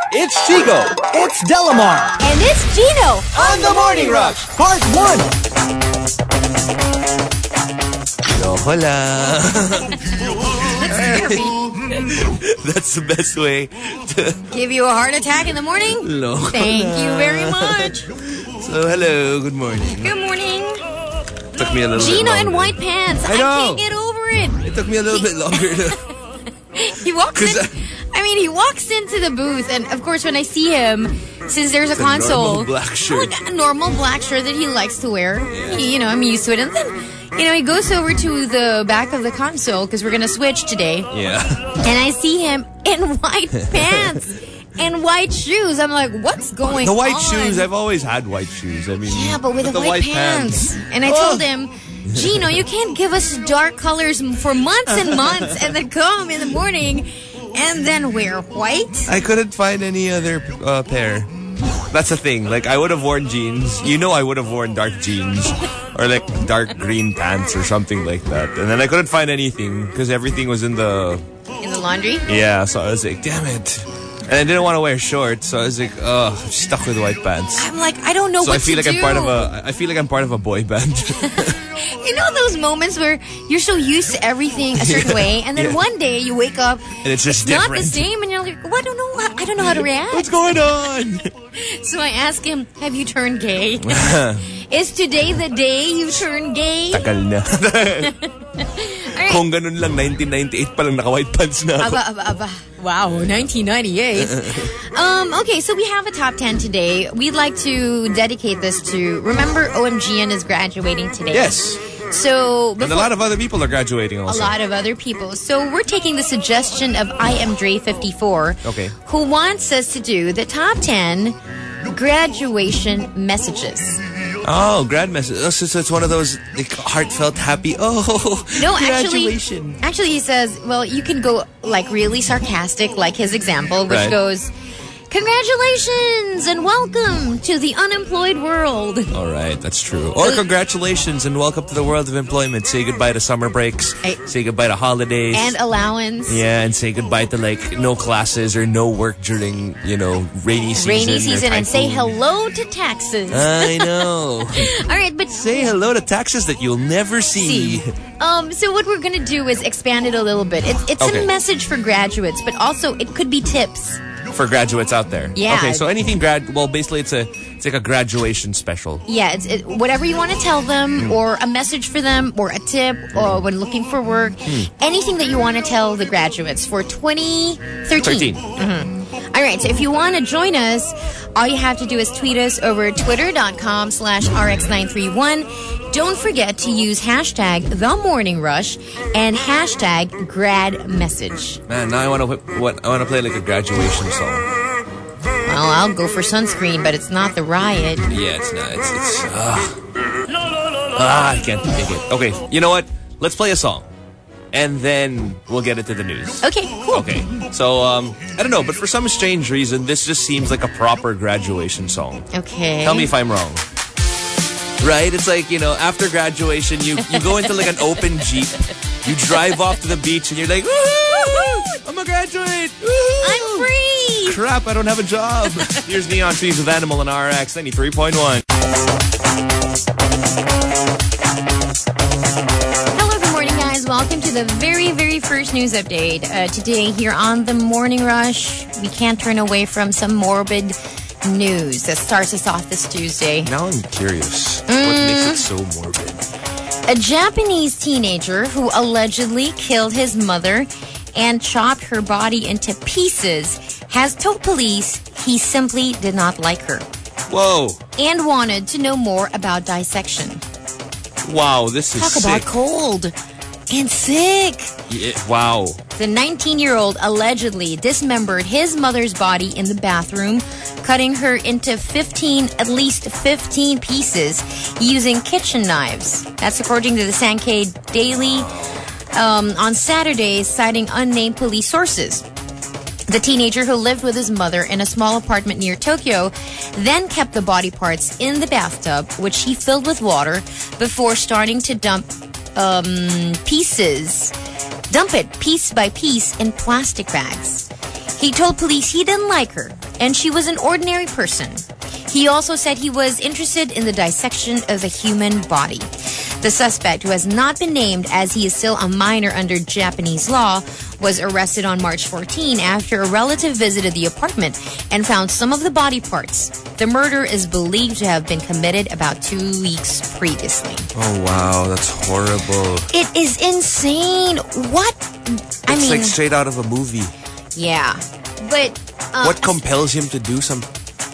It's Chigo. It's Delamar. And it's Gino. On the Morning Rush, Part 1. Hola. That's the best way to give you a heart attack in the morning? No. Thank you very much. So, hello. Good morning. Good morning. Took me a little Gino bit in white pants. I can't get over it. It took me a little bit longer to... He walks in... he walks into the booth, and of course, when I see him, since there's a console, normal black shirt. A normal black shirt that he likes to wear. Yeah. I'm used to it. And then, he goes over to the back of the console because we're gonna switch today. Yeah. And I see him in white pants and white shoes. I'm like, what's going on? The white shoes. I've always had white shoes. Yeah, but with the white pants. And I told him, Gino, you can't give us dark colors for months and months and then come in the morning and then wear white. I couldn't find any other pair. That's the thing. Like, I would have worn jeans. I would have worn dark jeans. Or like dark green pants or something like that. And then I couldn't find anything because everything was in the laundry? Yeah, so I was like, damn it. And I didn't want to wear shorts, so I was like, I'm stuck with white pants. I'm like, I don't know what to do. So I feel like I'm part of a boy band. You know those moments where you're so used to everything a certain way, and then one day you wake up and it's just different. Not the same, and you're like, well, I don't know how to react. What's going on? So I asked him, have you turned gay? Is today the day you turn gay? Tagal na. Right. Kung ganun lang, 1998 pa lang naka-white pants na ako. Aba. Wow, 1998. Okay, so we have a top 10 today. We'd like to dedicate this to, remember OMGN is graduating today? Yes. So and a lot of other people are graduating also. A lot of other people. So we're taking the suggestion of I Am Dre54, okay, who wants us to do the top 10 graduation messages. Oh, grad message. Oh, so it's one of those like heartfelt, happy, graduation. Actually, he says, well, you can go like really sarcastic, like his example, which goes, congratulations and welcome to the unemployed world. All right, that's true. Or congratulations and welcome to the world of employment. Say goodbye to summer breaks. Say goodbye to holidays. And allowance. Yeah, and say goodbye to like no classes or no work during, rainy season. And say hello to taxes. I know. All right, but... Say hello to taxes that you'll never see. So what we're going to do is expand it a little bit. It's a message for graduates, but also it could be tips. For graduates out there. Yeah. Okay, so anything basically it's like a graduation special. Yeah, it's whatever you want to tell them, or a message for them, or a tip, or when looking for work. Anything that you want to tell the graduates for 2013. All right, so if you want to join us, all you have to do is tweet us over twitter.com/RX931. Don't forget to use hashtag #TheMorningRush and hashtag #GradMessage. Man, now I want to play like a graduation song. Well, I'll go for Sunscreen, but it's not The Riot. Yeah, it's not. I can't take it. Okay, you know what? Let's play a song. And then we'll get into the news. Okay, cool. Okay, so, I don't know, but for some strange reason, this just seems like a proper graduation song. Okay. Tell me if I'm wrong. Right? It's like, after graduation, you go into like an open Jeep. You drive off to the beach and you're like, woohoo! I'm a graduate! Woo-hoo! I'm free! Crap, I don't have a job. Here's Neon Trees with Animal and RX 93.1. Hello, good morning, guys. Welcome to the very, very first news update. Today, here on The Morning Rush, we can't turn away from some morbid news that starts us off this Tuesday. Now I'm curious. What makes it so morbid? A Japanese teenager who allegedly killed his mother and chopped her body into pieces has told police he simply did not like her. Whoa. And wanted to know more about dissection. Wow, this is sick. Talk about cold and sick. Yeah, wow. The 19-year-old allegedly dismembered his mother's body in the bathroom, cutting her into at least 15 pieces using kitchen knives. That's according to the Sankei Daily on Saturday, citing unnamed police sources. The teenager, who lived with his mother in a small apartment near Tokyo, then kept the body parts in the bathtub, which he filled with water, before starting to dump it piece by piece in plastic bags. He told police he didn't like her and she was an ordinary person. He also said he was interested in the dissection of the human body. The suspect, who has not been named as he is still a minor under Japanese law, was arrested on March 14 after a relative visited the apartment and found some of the body parts. The murder is believed to have been committed about 2 weeks previously. Oh, wow. That's horrible. It is insane. What? It's like straight out of a movie. Yeah. But... what compels him to do some...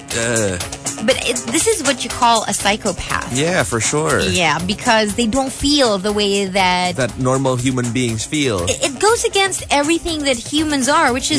But this is what you call a psychopath. Yeah, for sure. Yeah, because they don't feel the way that normal human beings feel. It goes against everything that humans are, which is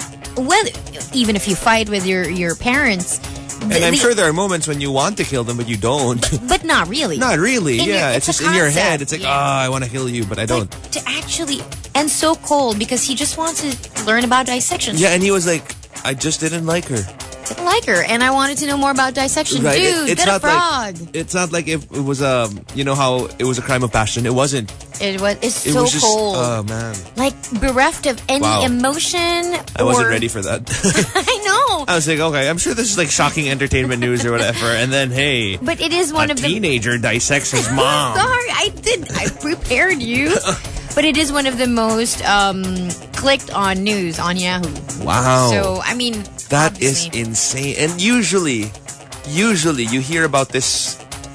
even if you fight with your parents. And I'm sure there are moments when you want to kill them, but you don't. But not really. Not really, it's just in your head. It's like, I want to kill you, but I don't. To actually... And so cold, because he just wants to learn about dissection. Yeah, and he was like, I just didn't like her. Didn't like her, and I wanted to know more about dissection. Right. Dude, it's get not a frog. It's not like if it was you know how it was a crime of passion. It wasn't. It's so was just, cold. Oh man. Like bereft of any emotion. I wasn't ready for that. I know. I was like, okay, I'm sure this is like shocking entertainment news or whatever, and then hey, but it is one of the teenager dissects his mom. Sorry, I prepared you. But it is one of the most clicked on news on Yahoo. Wow. So, I mean... That is insane. And usually you hear about this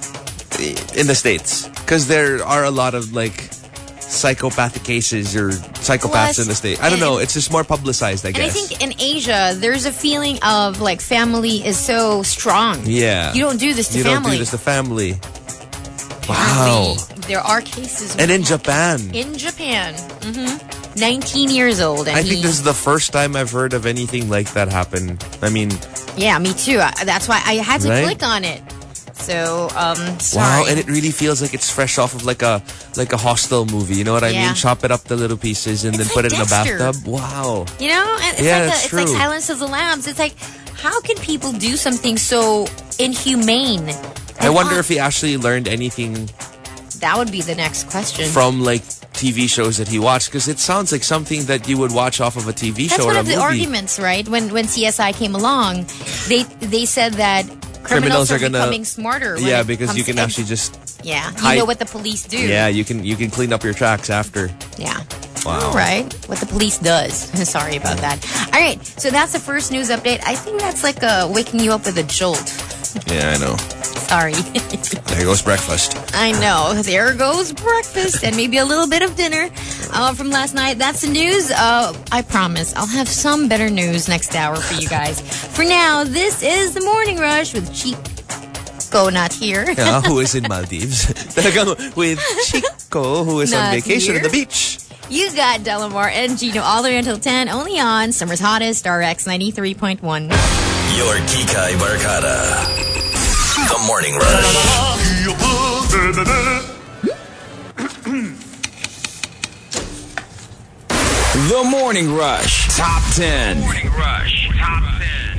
in the States. Because there are a lot of, like, psychopathic cases or psychopaths in the States. I don't know. It's just more publicized, I guess. And I think in Asia, there's a feeling of, like, family is so strong. Yeah. You don't do this to family. You don't do this to family. Wow. There are cases. And in Japan. In Japan. 19 years old. And I think this is the first time I've heard of anything like that happen. I mean... Yeah, me too. That's why I had to click on it. So, sorry. Wow, and it really feels like it's fresh off of like a Hostel movie. You know what I mean? Chop it up to little pieces and then put it in a bathtub. Wow. You know? And it's like Silence of the Lambs. It's like, how can people do something so inhumane? I wonder if he actually learned anything. That would be the next question. From like TV shows that he watched, because it sounds like something that you would watch off of a TV show or a movie. That's one of the arguments, right? When CSI came along, they said that criminals are becoming smarter. Yeah, because you can actually just you know what the police do. Yeah, you can clean up your tracks after. Yeah. Wow. All right. What the police does. Sorry about that. All right. So that's the first news update. I think that's like waking you up with a jolt. Yeah, I know. Sorry. There goes breakfast. I know. There goes breakfast and maybe a little bit of dinner from last night. That's the news. I promise I'll have some better news next hour for you guys. For now, this is The Morning Rush with Chico, not here. Yeah, who is in Maldives. With Chico, who is on vacation at the beach. You got Delamar and Gino all the way until 10, only on Summer's Hottest, RX 93.1. Your Kikay Barkada. The Morning Rush. The Morning Rush Top 10. Morning Rush Top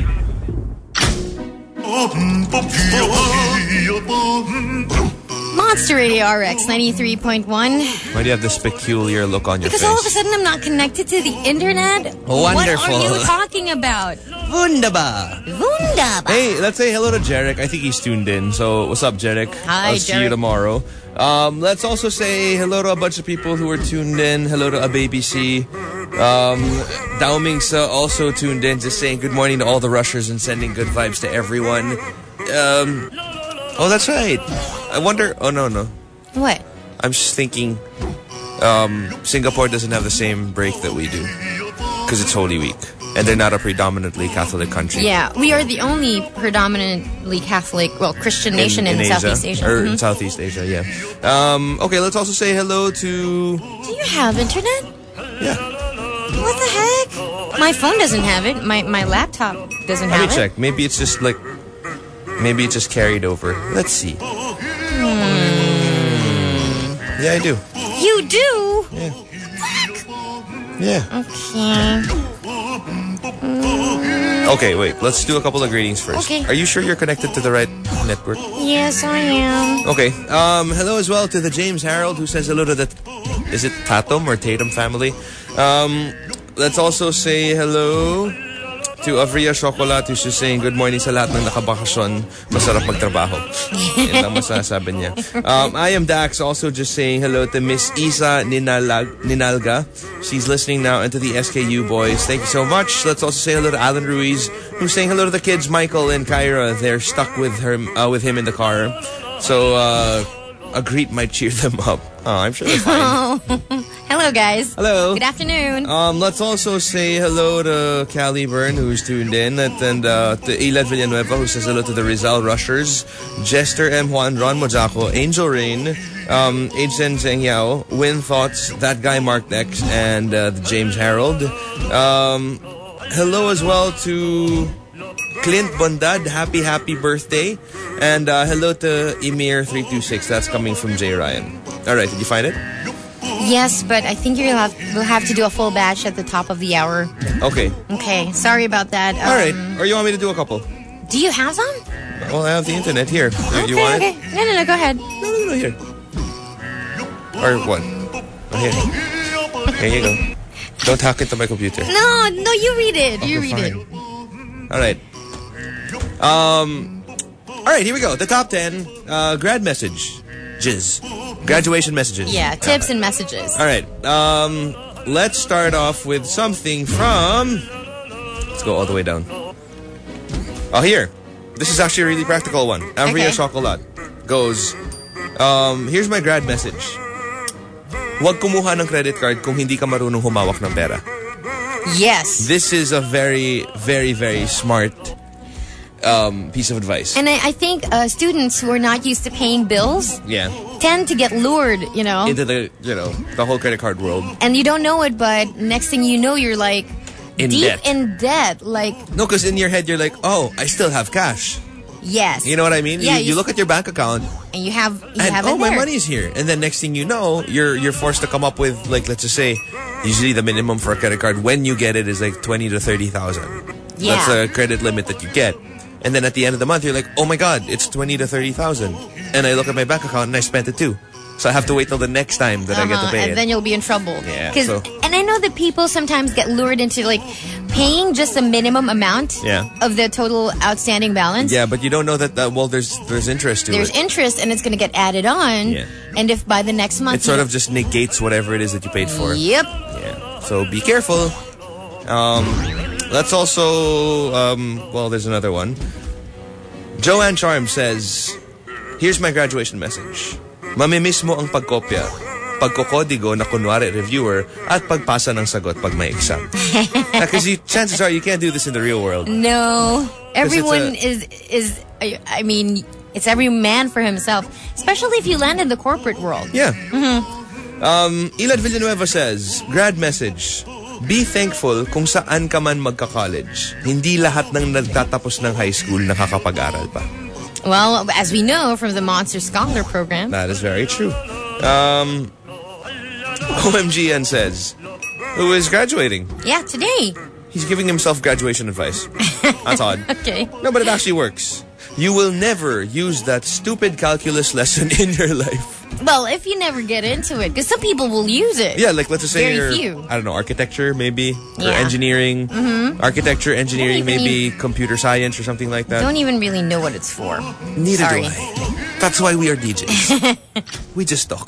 10. Monster Radio RX 93.1. Why do you have this peculiar look on your face? Because all of a sudden I'm not connected to the internet. Wonderful. What are you talking about? Wunderbar. Wunderbar. Hey, let's say hello to Jarek. I think he's tuned in. So, what's up, Jarek? Hi, I'll see you tomorrow. Let's also say hello to a bunch of people who are tuned in. Hello to ABC. Dao Mingsa also tuned in, just saying good morning to all the rushers and sending good vibes to everyone. Oh, that's right. I wonder... Oh, no. What? I'm just thinking Singapore doesn't have the same break that we do. Because it's Holy Week. And they're not a predominantly Catholic country. Yeah, we are the only predominantly Catholic, Christian nation in Southeast Asia. Or in Southeast Asia, yeah. Okay, let's also say hello to... Do you have internet? Yeah. What the heck? My phone doesn't have it. My laptop doesn't have it. Let me check. Maybe it's just like... Maybe it just carried over. Let's see. Yeah, I do. You do? Yeah. Fuck. Yeah. Okay. Okay, wait. Let's do a couple of greetings first. Okay. Are you sure you're connected to the right network? Yes, I am. Okay. Hello as well to the James Harold who says hello to the... Is it Tatum or Tatum family? let's also say hello to Avria Chocolate, who's just saying good morning sa lahat ng nakabakasyon. Masarap magtrabaho. Yan lang masasabi niya. I am Dax, also just saying hello to Miss Isa Ninalga. She's listening now, and to the SKU boys. Thank you so much. Let's also say hello to Alan Ruiz, who's saying hello to the kids, Michael and Kyra. They're stuck with him in the car. So a greet might cheer them up. Oh, I'm sure they're fine. Hello, guys. Hello. Good afternoon. Let's also say hello to Callie Byrne, who's tuned in, and to Elad Villanueva, who says hello to the Rizal Rushers, Jester M. Juan, Ron Mojako, Angel Rain, Aiden Zheng Yao, Win Thoughts, That Guy Mark Nex, and the James Harold. Hello as well to Clint Bondad, happy birthday. And hello to Emir326, that's coming from Jay Ryan. Alright, did you find it? Yes, but I think we'll have to do a full batch at the top of the hour. Okay. Okay, sorry about that. Alright, or you want me to do a couple? Do you have some? Well, I have the internet here. Okay, you want okay. it? No, go ahead. No, here. Or what? Oh, here. Here you go. Don't hack into my computer. No, you read it. You read it. Alright. Alright, here we go. The top 10 grad message. Graduation messages. Yeah, tips and messages. Alright. Let's start off with something from... Let's go all the way down. Oh, here. This is actually a really practical one. Avria Chocolate goes, here's my grad message. Huwag kumuha ng credit card kung hindi ka marunong humawak ng pera. Yes. This is a very, very, very smart piece of advice. And I think students who are not used to paying bills tend to get lured, into the whole credit card world. And you don't know it, but next thing you know, you're like deep in debt. Like, no, because in your head you're like, oh, I still have cash. Yes. You know what I mean? Yeah, you look at your bank account and you have oh, my money's here. And then next thing you know, you're forced to come up with, like, let's just say, usually the minimum for a credit card when you get it is like 20 to 30,000. Yeah. That's the credit limit that you get. And then at the end of the month, you're like, oh my God, it's 20 to 30,000. And I look at my bank account and I spent it too. So I have to wait till the next time that I get to pay it. And then you'll be in trouble. Yeah. And I know that people sometimes get lured into like paying just a minimum amount of the total outstanding balance. Yeah, but you don't know that there's interest to it. There's interest and it's going to get added on. Yeah. And if by the next month... It sort of just negates whatever it is that you paid for. Yep. Yeah. So be careful. Let's also... there's another one. Joanne Charm says, here's my graduation message. Mamimiss mo ang pagkopya, pagkokodigo na kunwari reviewer, at pagpasa ng sagot pag may exam. Because chances are you can't do this in the real world. No. Everyone is I mean, it's every man for himself. Especially if you land in the corporate world. Yeah. Mm-hmm. Elad Villanueva says, grad message, be thankful kung saan ka man magka-college. Hindi lahat ng nagtatapos ng high school nakakapag-aral pa. Well, as we know from the Monster Scholar program. That is very true. OMGN says, who is graduating? Yeah, today. He's giving himself graduation advice. That's odd. Okay. No, but it actually works. You will never use that stupid calculus lesson in your life. Well, if you never get into it, because some people will use it. Yeah, like let's just say very few. I don't know, architecture maybe, or engineering. Mm-hmm. Architecture, engineering, maybe computer science or something like that. Don't even really know what it's for. Neither do I. That's why we are DJs. We just talk.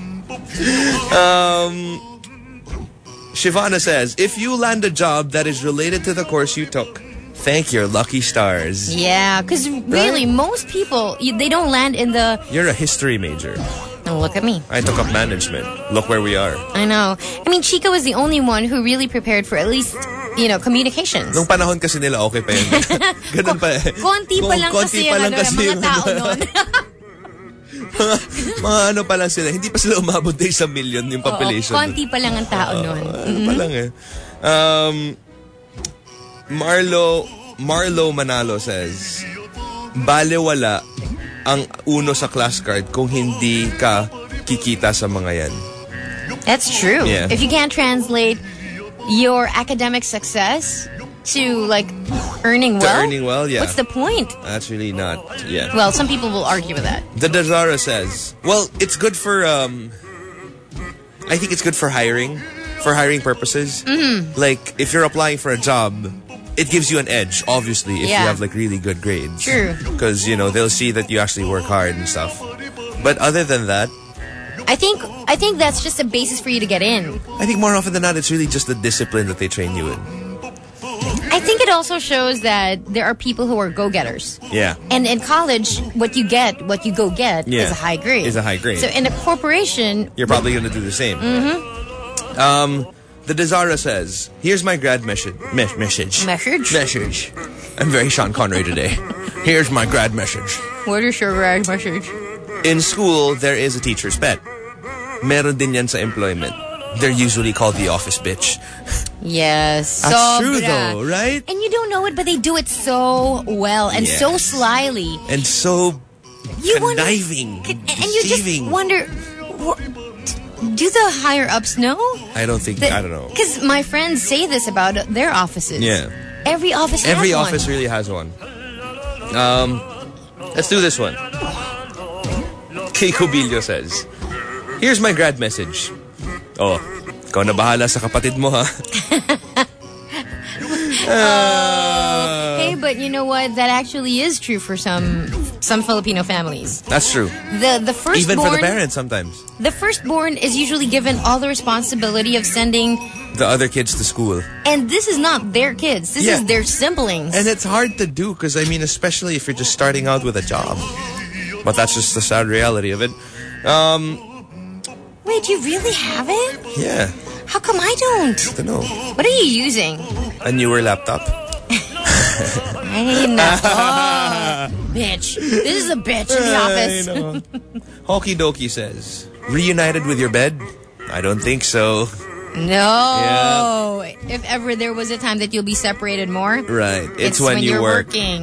Shivana says, if you land a job that is related to the course you took, thank your lucky stars. Yeah, because really, most people, they don't land in the... You're a history major. Oh, look at me. I took up management. Look where we are. I know. I mean, Chica was the only one who really prepared for at least, communications. Nung panahon kasi nila, okay pa yun. Ganun pa eh. Konti pa lang kasi yung mga tao nun. mga ano pa lang sila. Hindi pa sila umabot na 1 million yung population. Konti pa lang ang tao nun. Ano pa lang eh. Marlo Manalo says, balewala ang uno sa class card kung hindi ka kikita sa mga yan. That's true. Yeah. If you can't translate your academic success to earning well, yeah. What's the point? That's really not, yeah. Well, some people will argue with that. The Dazara says, well, it's good for, I think it's good for hiring. for hiring purposes. Like, if you're applying for a job, it gives you an edge, obviously, if you have like really good grades. True. Because, you know, they'll see that you actually work hard and stuff. But other than that, I think that's just a basis for you to get in. I think more often than not, it's really just the discipline that they train you in. I think it also shows that there are people who are go-getters. Yeah. And in college, what you go get is a high grade. Is a high grade. So in a corporation, you're probably going to do the same. The Desara says, here's my grad message. Message. I'm very Sean Connery today. Here's my grad message. What is your grad message? In school, there is a teacher's pet. Meron din yan sa employment. They're usually called the office bitch. Yes. That's true though, right? And you don't know it, but they do it so well and so slyly. And so conniving. And you just wonder, do the higher ups know? I don't know. Because my friends say this about their offices. Yeah. Every office has one. Every office really has one. Let's do this one. Keiko Bilio says, here's my grad message. Oh, ikaw na bahala sa kapatid mo, ha? Hey, but you know what? That actually is true for some Filipino families. That's true. The firstborn, even for the parents sometimes. The firstborn is usually given all the responsibility of sending the other kids to school. And this is not their kids. This is their siblings. And it's hard to do because, I mean, especially if you're just starting out with a job. But that's just the sad reality of it. Wait, you really have it? Yeah. How come I don't? I don't know. What are you using? A newer laptop. Ay, nako. Bitch. This is a bitch in the office. I know. Hoki Doki says, reunited with your bed? I don't think so. No. Yeah. If ever there was a time that you'll be separated more. Right. It's when you're work. Working.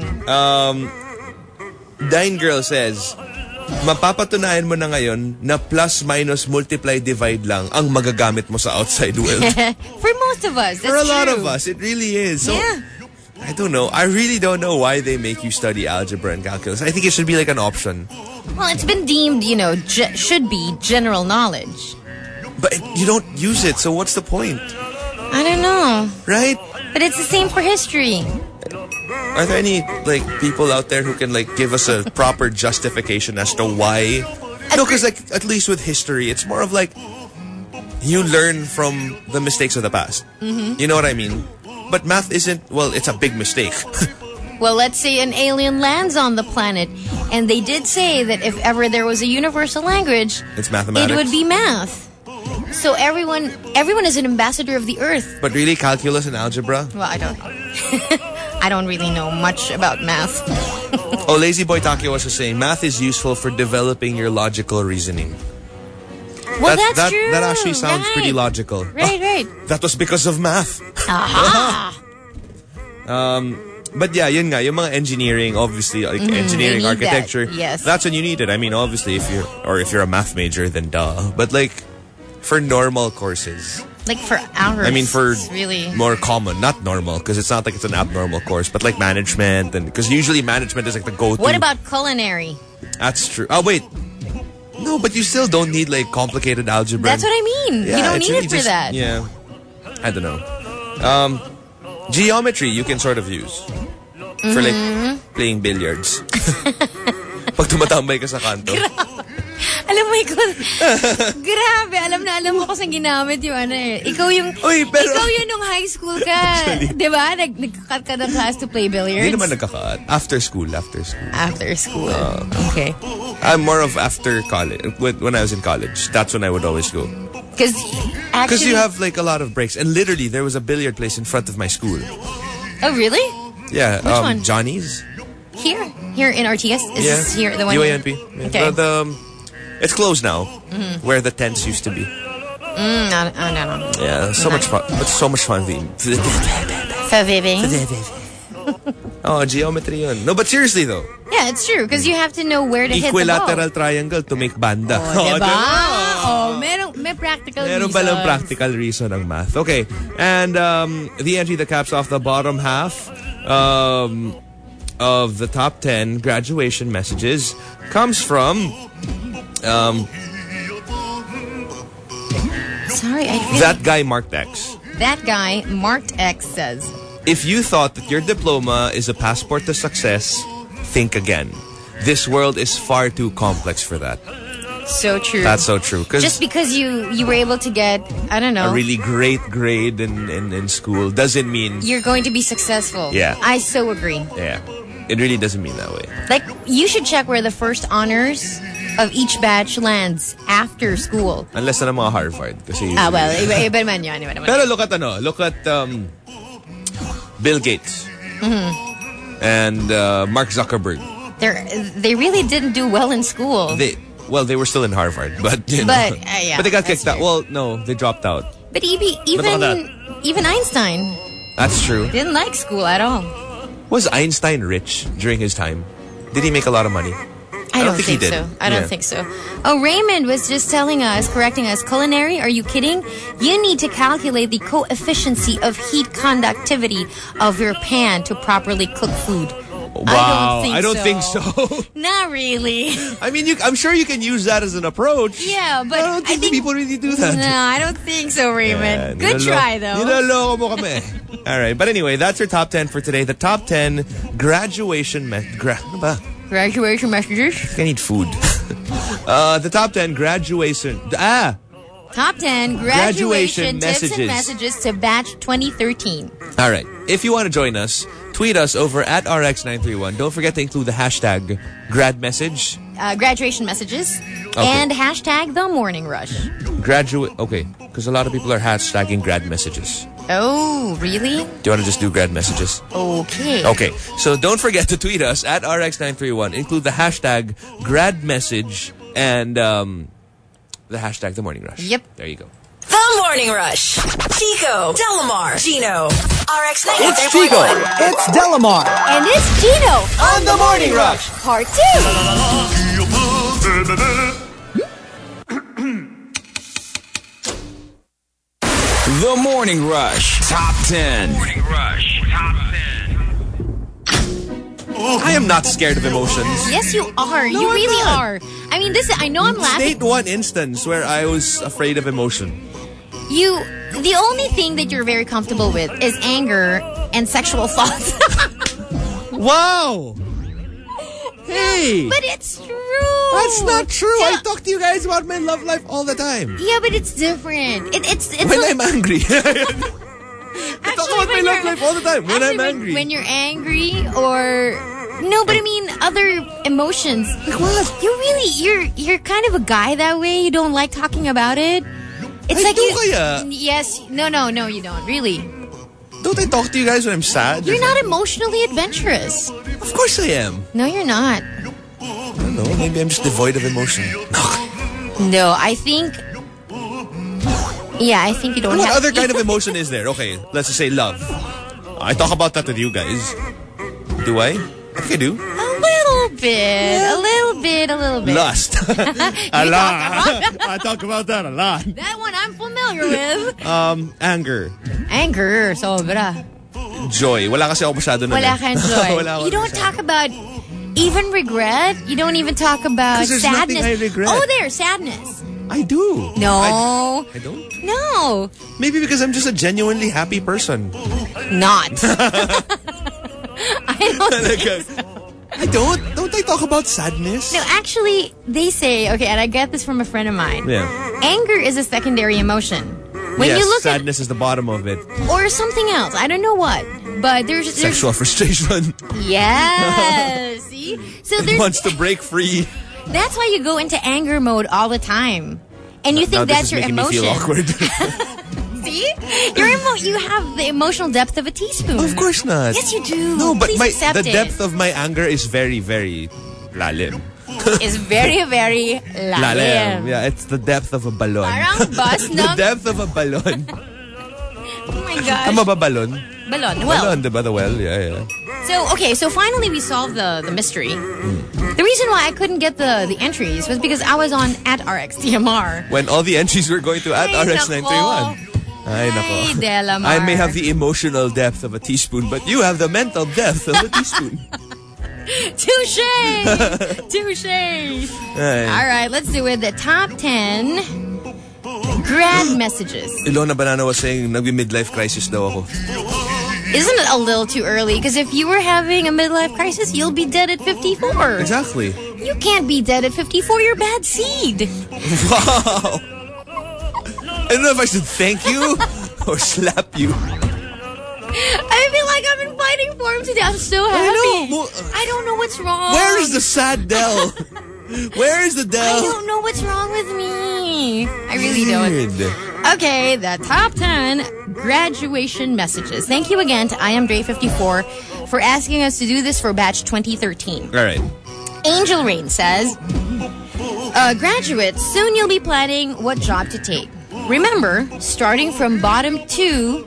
Dine Girl says, mapapatunayan mo na ngayon na plus minus multiply divide lang ang magagamit mo sa outside world. For most of us, that's For a lot true. of us, it really is. So, yeah. I don't know. I really don't know why they make you study algebra and calculus. I think it should be like an option. Well, it's been deemed, should be general knowledge. But you don't use it, so what's the point? I don't know. Right? But it's the same for history. Are there any people out there who can give us a proper justification as to why? No, because at least with history, it's more of you learn from the mistakes of the past. Mm-hmm. You know what I mean? But math isn't, well, it's a big mistake. Well, let's say an alien lands on the planet, and they did say that if ever there was a universal language, it's mathematics. It would be math. So everyone is an ambassador of the earth. But really, calculus and algebra? Well, I don't know. I don't really know much about math. Oh, Lazy Boy Takio was just saying, math is useful for developing your logical reasoning. Well, that's true. That actually sounds pretty logical. Right. That was because of math. Aha! But yeah, yun nga, yung mga engineering, obviously, engineering, architecture. That. Yes. That's when you need it. I mean, obviously, if you're a math major, then duh. But for normal courses. For hours. I mean, for really more common, not normal, because it's not like it's an abnormal course, but management, and because usually management is the go-to. What about culinary? That's true. Oh, wait. No, but you still don't need complicated algebra. That's what I mean. Yeah, you don't need really it for that. Yeah. I don't know. Geometry you can sort of use for playing billiards. Pag tumatambay ka sa kanto. Alam mo, grabe, alam mo kasi ginamit yung Ikaw yung nung high school ka. Diba? Nagka-cut ka ng class to play billiards? Hindi naman nagka-cut. After school. After school. Okay. I'm more of after college. When I was in college, that's when I would always go. Because you have a lot of breaks. And literally, there was a billiard place in front of my school. Oh, really? Yeah. Which one? Johnny's. Here in RTS? Is this here? The one UANP. Okay. It's closed now, where the tents used to be. No. Yeah, so much fun. It's so much fun. Oh, geometry yun. No, but seriously though. Yeah, it's true. Because you have to know where to hit the ball. Equilateral triangle to make banda. Diba? May practical reason. Meron palang practical reason ang math. Okay. And the entry that caps off the bottom half of the top 10 graduation messages comes from Sorry, I really... That guy marked X. That guy, marked X, says... If you thought that your diploma is a passport to success, think again. This world is far too complex for that. So true. That's so true. Just because you were able to get, I don't know... a really great grade in school doesn't mean... you're going to be successful. Yeah. I so agree. Yeah. It really doesn't mean that way. Like, you should check where the first honors of each batch lands after school. Unless na mga Harvard. Kasi Well, iba naman yun. Pero look at Bill Gates. And Mark Zuckerberg. They really didn't do well in school. They were still in Harvard, but you know. Yeah, but they got kicked out. true. Well, no, they dropped out. But even Einstein That's true. didn't like school at all. Was Einstein rich during his time? Did he make a lot of money? I don't think he did. so. I don't think so. Oh, Raymond was just correcting us. Culinary, are you kidding? You need to calculate the coefficient of heat conductivity of your pan to properly cook food. Wow, I don't think so. Not really. I mean, I'm sure you can use that as an approach. Yeah, but I don't think people really do that. No, I don't think so, Raymond. Good try, though. Niloloko mo kami. All right, but anyway, that's your top 10 for today. The top 10 graduation Graduation messages? I need food. The top 10 graduation... Top 10 graduation tips and messages to batch 2013. All right. If you want to join us, tweet us over at RX931. Don't forget to include the hashtag grad message. Graduation messages. Okay. And hashtag the morning rush. Okay. Because a lot of people are hashtagging grad messages. Oh, really? Do you want to just do grad messages? Okay. Okay. So don't forget to tweet us at RX931. Include the hashtag grad message and the hashtag the morning rush. Yep. There you go. The Morning Rush. Chico, Delamar, Gino, RX 93.1. It's Chico. It's Delamar. And it's Gino On the Morning Rush. Part 2. The Morning Rush Top 10. Morning Rush Top 10. I am not scared of emotions. Yes, you are. You really are. I mean, I know I'm laughing. State one instance where I was afraid of emotion. The only thing that you're very comfortable with is anger and sexual thoughts. Wow! Hey! But it's true. That's not true. Yeah. I talk to you guys about my love life all the time. Yeah, but it's different. It's when I'm angry. I talk about my love life all the time. When I'm angry. When you're angry or... No, but I mean other emotions. Like what? You're kind of a guy that way. You don't like talking about it. It's I like do you... kaya. Yes. No, you don't. Really. Don't I talk to you guys when I'm sad? You're not emotionally adventurous. Of course I am. No, you're not. I don't know. Maybe I'm just devoid of emotion. No, I think... Yeah, I think you don't What have... other kind of emotion is there? Okay, let's just say love. I talk about that with you guys. Do I? I think I do. A little bit. You Lust. talk about- I talk about that a lot. That one I'm familiar with. Anger. Anger, sobra. Joy. Wala kasi ako masyado na. Wala kang joy. Wala ako You don't masyado. talk about even regret. You don't even talk about 'Cause there's sadness. nothing I regret. Oh, there's sadness. I do. No. I don't? No. Maybe because I'm just a genuinely happy person. Not. I don't think so. I don't. Don't I talk about sadness? No, actually, they say, okay, and I get this from a friend of mine. Yeah. Anger is a secondary emotion. When yes, you look sadness is the bottom of it. or something else. I don't know what. But there's Sexual frustration. Yes. See? So It wants to break free. that's why you go into anger mode all the time. And you think Now that's this your is making emotion. me feel awkward. See? You have the emotional depth of a teaspoon. Of course not. Yes, you do. No, but Please accept the it. depth of my anger is very, very lalim. Is very, very lalim. Yeah, it's the depth of a balon. Parang bus The ng... depth of a balon. Oh my gosh. Tama ba balon? Balon. Well, Balon, diba? The well, yeah. so finally we solved the mystery. The reason why I couldn't get the entries was because I was on at RxDMR. When all the entries were going to at Ay, RX931. Ay, Ay, nako. Delamar. I may have the emotional depth of a teaspoon, but you have the mental depth of a teaspoon. Touche! Touche! Ay. All right, let's do it. The top 10 Grad messages. Ilona Banana was saying, nagbi-midlife crisis daw ako. Isn't it a little too early? Because if you were having a midlife crisis, you'll be dead at 54. Exactly. You can't be dead at 54. You're bad seed. Wow. I don't know if I should thank you or slap you. I feel like I've been fighting for him today. I'm so happy. I don't know what's wrong. Where is the sad Del? Where is the I Del? don't know what's wrong with me. I really don't. Okay, the top 10 graduation messages. Thank you again to IamDre54 for asking us to do this for batch 2013. All right. Angel Rain says, graduates, soon you'll be planning what job to take. Remember, starting from bottom to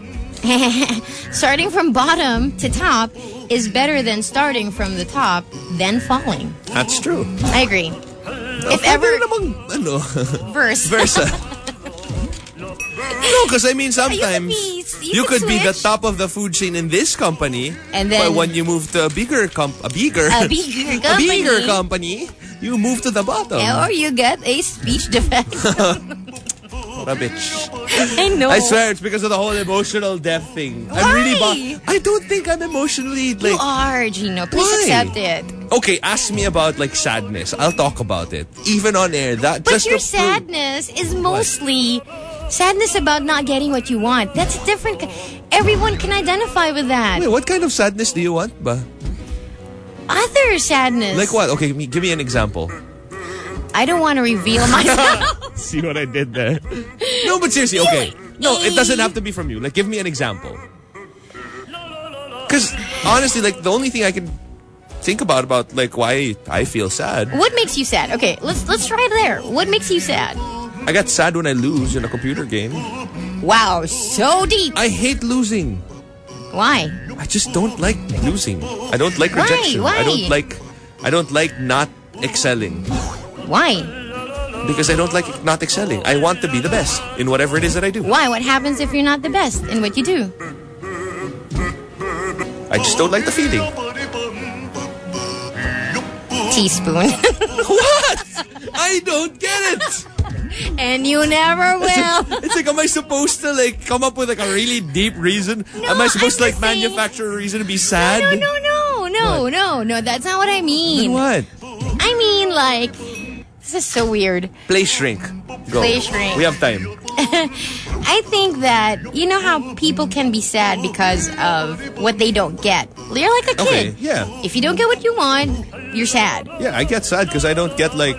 top is better than starting from the top, then falling. That's true. I agree. If ever... Versa. No, because I mean sometimes you could be the top of the food chain in this company, and then but when you move to a bigger company, you move to the bottom. Yeah, or you get a speech defect. What a bitch. I know. I swear it's because of the whole emotional death thing. Why? I'm really I don't think I'm emotionally You are, Gino. Please accept it. Okay, ask me about like sadness. I'll talk about it. Even on air. But your sadness is mostly sadness about not getting what you want. That's different. Everyone can identify with that. Wait, what kind of sadness do you want ba? Other sadness. Like what? Okay, give me an example. I don't want to reveal myself. See what I did there? No, but seriously, okay. No, it doesn't have to be from you. Like, give me an example. Because, honestly, like, the only thing I can think about, like, why I feel sad. What makes you sad? Okay, let's try it there. What makes you sad? I got sad when I lose in a computer game. Wow, so deep. I hate losing. Why? I just don't like losing. I don't like rejection. Why? I don't like not excelling. Why? Because I don't like not excelling. I want to be the best in whatever it is that I do. Why? What happens if you're not the best in what you do? I just don't like the feeling. Teaspoon. What? I don't get it. And you never will. It's like, am I supposed to like come up with like a really deep reason? No, am I supposed to like I'm just saying- manufacture a reason to be sad? No. That's not what I mean. Then what? I mean, like, this is so weird. Play shrink. Go. Play shrink. We have time. I think that, you know how people can be sad because of what they don't get. You're like a kid. Okay, yeah. If you don't get what you want, you're sad. Yeah, I get sad because I don't get like...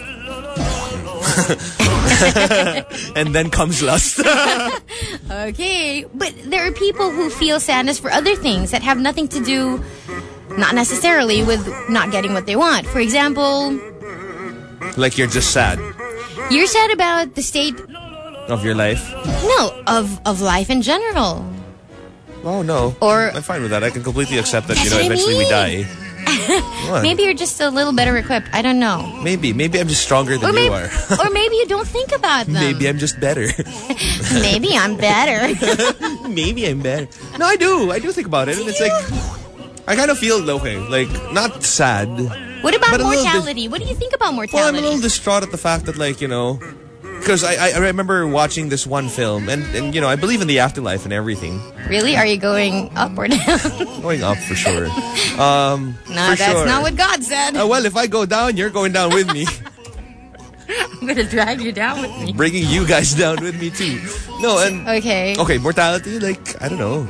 and then comes lust. Okay, but there are people who feel sadness for other things that have nothing to do, not necessarily with not getting what they want. For example... Like you're just sad. You're sad about the state... Of your life? No, of life in general. Oh, no. Or... I'm fine with that. I can completely accept that, That's what I eventually we mean. die. What? Maybe you're just a little better equipped. I don't know. Maybe I'm just stronger than you are. Or maybe you don't think about them. Maybe I'm just better. Maybe I'm better. Maybe I'm better. No, I do think about it. And it's like, I kind of feel, okay, like, not sad. What about but a little mortality? What do you think about Well, mortality? I'm a little distraught at the fact that, like, you know, because I remember watching this one film, and you know, I believe in the afterlife and everything. Really? Are you going up or down? Going up for sure. No, that's sure. not what God said. Well, if I go down, you're going down with me. I'm going to drag you down with me. Bringing you guys down with me too. No, and Okay. mortality, like, I don't know.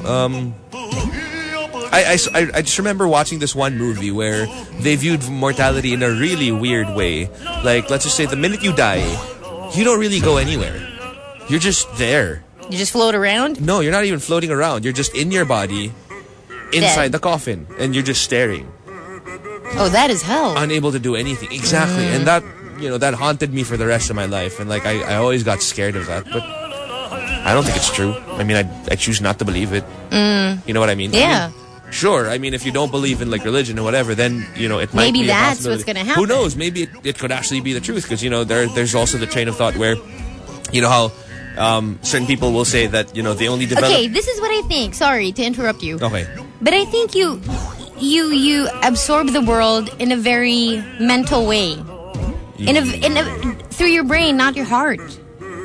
I just remember watching this one movie where they viewed mortality in a really weird way. Like, let's just say the minute you die, you don't really go anywhere. You're just there. You just float around? No, you're not even floating around. You're just in your body, inside Dead. the coffin, and you're just staring. Oh, that is hell. Unable to do anything. Exactly. And that, you know, that haunted me for the rest of my life. And like, I always got scared of that. But I don't think it's true. I mean, I choose not to believe it. You know what I mean? Yeah. I mean, sure. I mean, if you don't believe in like religion or whatever, then, you know, it might Maybe be a that's possibility. what's gonna happen. Who knows? Maybe it could actually be the truth. Because, you know, there's also the train of thought where, you know how certain people will say that, you know, they only develop... Okay, this is what I think. Sorry to interrupt you. Okay. But I think you absorb the world in a very mental way. Through your brain, not your heart.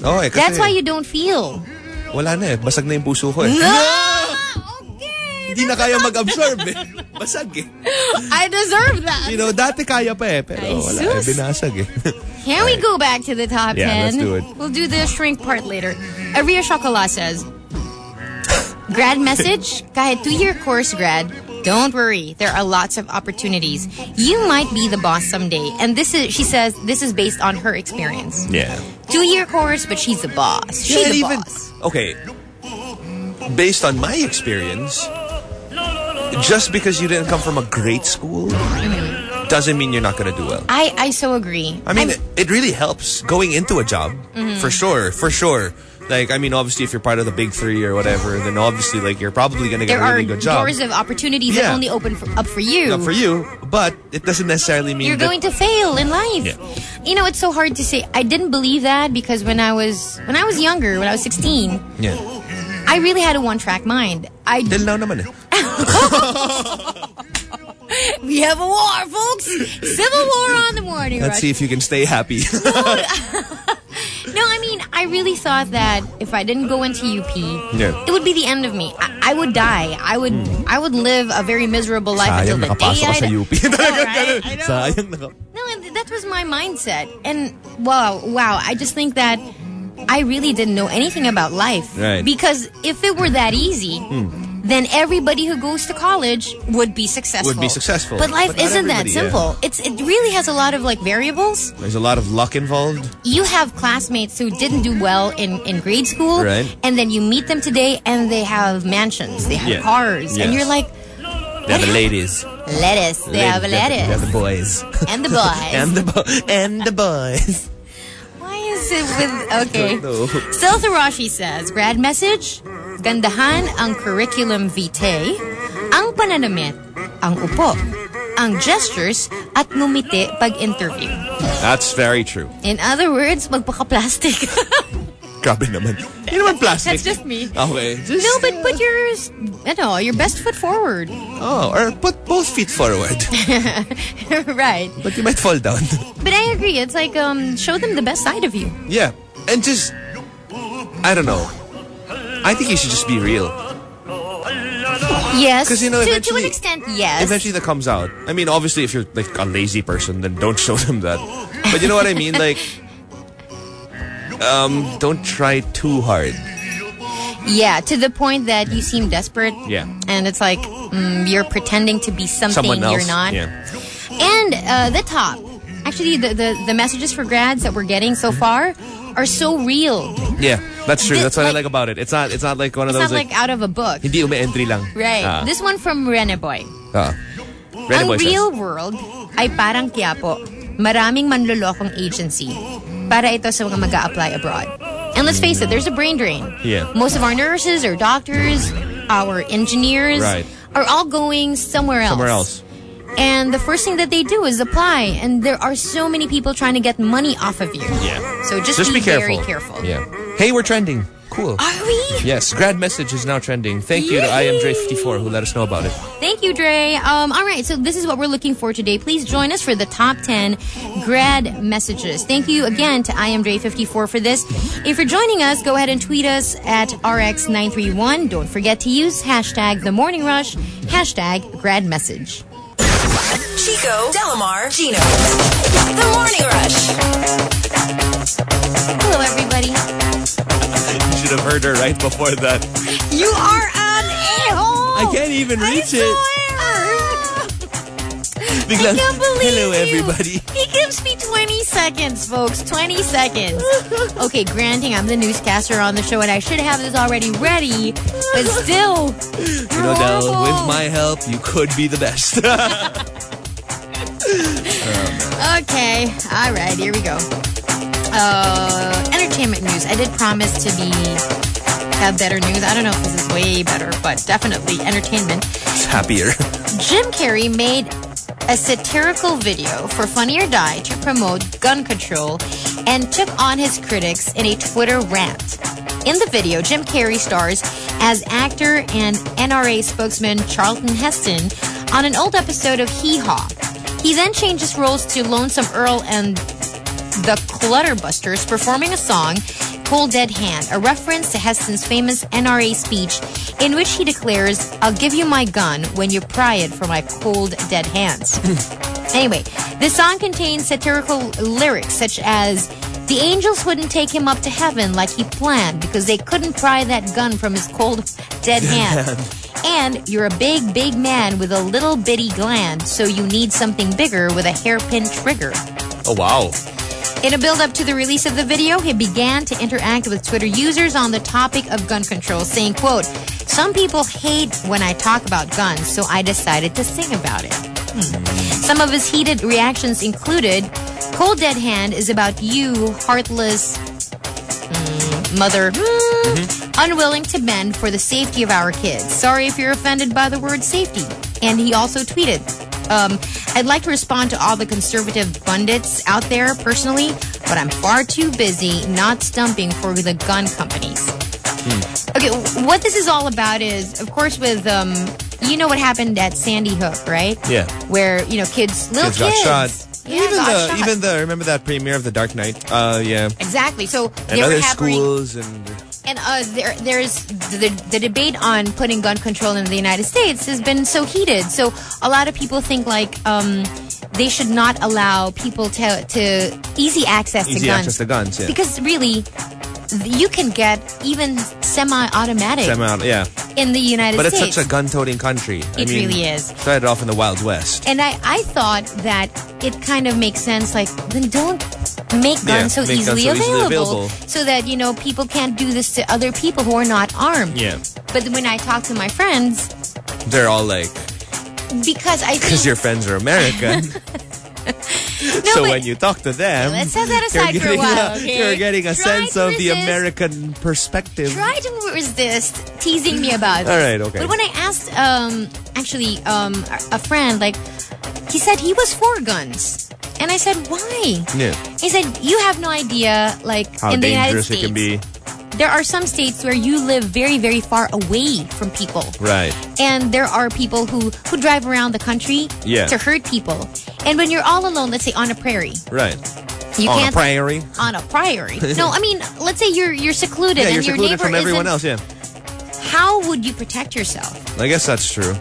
Okay, kasi That's why you don't feel. wala na eh. Basag na yung puso ko eh. Okay. Hindi na kaya mag-absorb eh. Basag eh. I deserve that. You know, dati kaya pa eh. Pero Ay, wala sus. eh. Binasag eh. Can we go back to the top 10? Yeah, let's do it. We'll do the shrink part later. Aria Chocolat says, grad message, kahit 2-year course grad, don't worry. There are lots of opportunities. You might be the boss someday. And she says, this is based on her experience. Yeah. 2-year course, but she's the boss. She's the boss. Okay. Based on my experience, just because you didn't come from a great school doesn't mean you're not going to do well. I so agree. I mean, it really helps going into a job. For sure. Like, I mean, obviously, if you're part of the big 3 or whatever, then obviously, like, you're probably going to get a really good job. There are doors of opportunities that only open up for you. Not for you, but it doesn't necessarily mean you're going to fail in life. Yeah. You know, it's so hard to say. I didn't believe that because when I was younger, when I was 16, yeah. I really had a one-track mind. Till now naman eh. We have a war, folks. Civil war on the morning Let's rush. see if you can stay happy. No, I mean, I really thought that if I didn't go into UP, it would be the end of me. I would die. I would live a very miserable life until the day nakapasok ka sa UP. I know, right? I know. Sayang naka... No, and that was my mindset. And wow, I just think that I really didn't know anything about life. Right. Because if it were that easy, then everybody who goes to college would be successful. But life isn't that simple. Yeah. It really has a lot of like variables. There's a lot of luck involved. You have classmates who didn't do well in grade school. Right. And then you meet them today and they have mansions. They have cars. Yes. And you're like... They have the ladies. Lettuce. They have lettuce. They have the boys. And the boys. and the boys. Why is it with... Okay. No. Stealth Arashi says, grad message, gandahan ang curriculum vitae, ang pananamit, ang upo, ang gestures, at ngumiti pag interview. That's very true. In other words, magpaka-plastic. Grabe naman. Hindi naman plastic. That's just me. Okay. Just, No, but put your best foot forward. Oh, or put both feet forward. Right. But you might fall down. But I agree. It's like, show them the best side of you. Yeah. And just, I don't know. I think you should just be real. Yes. 'Cause, you know, to eventually- an extent, yes. Eventually that comes out. I mean, obviously, if you're like a lazy person, then don't show them that. But you know what I mean? Like, don't try too hard. Yeah, to the point that you seem desperate. Yeah. And it's like, you're pretending to be something Someone else. you're not. Yeah. And the top. Actually, the messages for grads that we're getting so far are so real. Yeah, that's true. This, That's what I like- like about it. It's not like one of It's those not like out of a book. hindi umi-entry lang. Right. This one from Rene Boy. Rene Ang Boy says, real world ay parang Quiapo. Maraming manlolokong agency para ito sa mga mag-a-apply abroad. And let's face it, there's a brain drain. Yeah. Most of our nurses, our doctors, our engineers Right. are all going somewhere else. somewhere else. And the first thing that they do is apply. And there are so many people trying to get money off of you. Yeah. So just be careful. very careful. Yeah. Hey, we're trending. Cool. Are we? Yes, grad message is now trending. Thank you to IMJ54 who let us know about it. Thank you, Dre. All right, so this is what we're looking for today. Please join us for the top 10 grad messages. Thank you again to IMJ54 for this. If you're joining us, go ahead and tweet us at RX931. Don't forget to use hashtag The Morning Rush, hashtag grad message. Chico, Delamar, Gino. The Morning Rush. Hello, everybody. You should have heard her right before that. You are an a-hole. I can't even reach it. I can't believe hello, you. everybody. He gives me 20 seconds, folks. 20 seconds. Okay, granting I'm the newscaster on the show and I should have this already ready, but still, You know, Del, with my help, you could be the best. Okay, all right, here we go. Entertainment news. I did promise to have better news. I don't know if this is way better, but definitely entertainment. It's happier. Jim Carrey made a satirical video for Funny or Die to promote gun control and took on his critics in a Twitter rant. In the video, Jim Carrey stars as actor and NRA spokesman Charlton Heston on an old episode of Hee Haw. He then changes roles to Lonesome Earl and the Clutterbusters performing a song, Cold Dead Hand, a reference to Heston's famous NRA speech in which he declares, "I'll give you my gun when you pry it for my cold dead hands." Anyway, this song contains satirical lyrics such as, "The angels wouldn't take him up to heaven like he planned because they couldn't pry that gun from his cold dead hand. And you're a big, big man with a little bitty gland, so you need something bigger with a hairpin trigger." Oh, wow. In a build-up to the release of the video, he began to interact with Twitter users on the topic of gun control, saying, quote, "Some people hate when I talk about guns, so I decided to sing about it." Some of his heated reactions included, "Cold Dead Hand is about you, heartless mother, unwilling to bend for the safety of our kids. Sorry if you're offended by the word safety." And he also tweeted, "I'd like to respond to all the conservative pundits out there personally, but I'm far too busy not stumping for the gun companies." Okay, what this is all about is, of course, with, you know what happened at Sandy Hook, right? Yeah. Where, little kids got shot. Yeah, got shot. Even the remember that premiere of The Dark Knight? Yeah. Exactly. So And they were other hammering, schools and there's the debate on putting gun control in the United States has been so heated. So a lot of people think like they should not allow people to easy access to guns. Yeah. Because really, you can get even semi-automatic yeah. in the United But States. it's such a gun-toting country. It really is. Started off in the Wild West. And I thought that it kind of makes sense, like, then don't make guns so easily available so that, people can't do this to other people who are not armed. Yeah. But when I talk to my friends, They're all like, because I think... your friends are American. No, so but when you talk to them, let's set that aside for a while, okay? You're getting a Try sense to of the resist. American perspective. Try to resist teasing me about All this. right, okay. But when I asked, a friend, like, he said he was for guns. And I said, why? Yeah. He said, you have no idea, like, How in the United dangerous States, it can be. there are some states where you live very, very far away from people. Right. And there are people who drive around the country Yeah. to hurt people. And when you're all alone, let's say on a prairie, Right. you On can't... a prairie. On a prairie. No, I mean, let's say you're secluded Yeah, and you're your secluded neighbor from everyone isn't... else, yeah. How would you protect yourself? I guess that's true.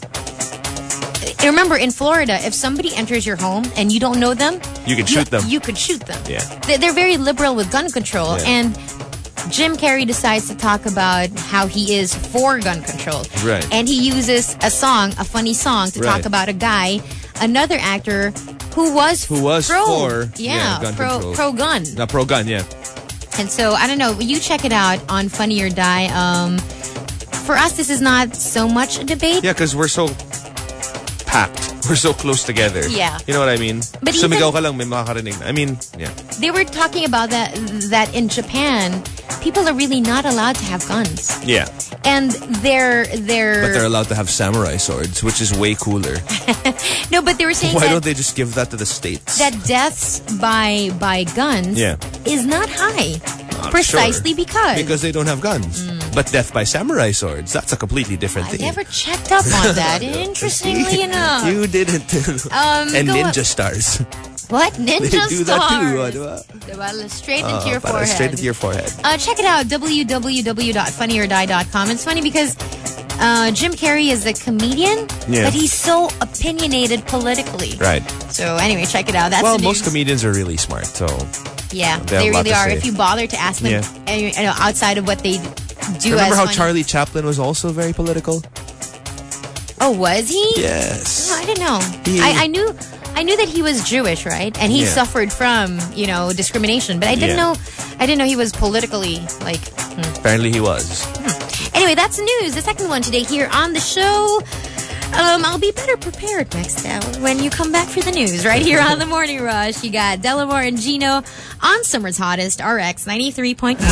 Remember, in Florida, if somebody enters your home and you don't know them... You can shoot them. You could shoot them. Yeah. They're very liberal with gun control. Yeah. And Jim Carrey decides to talk about how he is for gun control. Right. And he uses a funny song, to talk Right. about a guy, another actor, who was for gun control. pro-gun. Pro-gun, yeah. And so, I don't know, you check it out on Funny or Die. For us, this is not so much a debate. Yeah, because we're so packed. We're so close together. Yeah. You know what I mean? But Sumigaw ka lang, may makakarinig. I mean, yeah. They were talking about that in Japan, people are really not allowed to have guns. Yeah. And But they're allowed to have samurai swords, which is way cooler. No, but they were saying Why that, don't they just give that to the States? that deaths by guns Yeah. is not high. I'm Precisely sure. Because they don't have guns. But death by samurai swords, that's a completely different I thing. never checked up on that. Interestingly enough. You didn't. And go ninja up. stars. What? Ninja They do that too. stars. Diba? Diba? Straight into your Para forehead. Straight into your forehead. Check it out, www.funnyorDie.com. It's funny because Jim Carrey is a comedian, Yeah. but he's so opinionated politically. Right. So anyway, check it out. That's Well, the most news. comedians are really smart, so... Yeah, They have they a lot really to are. say. If you bother to ask them, outside of what they do Remember as how funny- Charlie Chaplin was also very political? Oh, was he? Yes. No, I didn't know. He- I knew that he was Jewish, right? And he Yeah. suffered from, discrimination. But I didn't know he was politically like. Apparently he was. Anyway, that's the news. The second one today here on the show. I'll be better prepared next hour when you come back for the news. Right here on the Morning Rush, you got Delamar and Gino on Summer's Hottest, RX 93.1.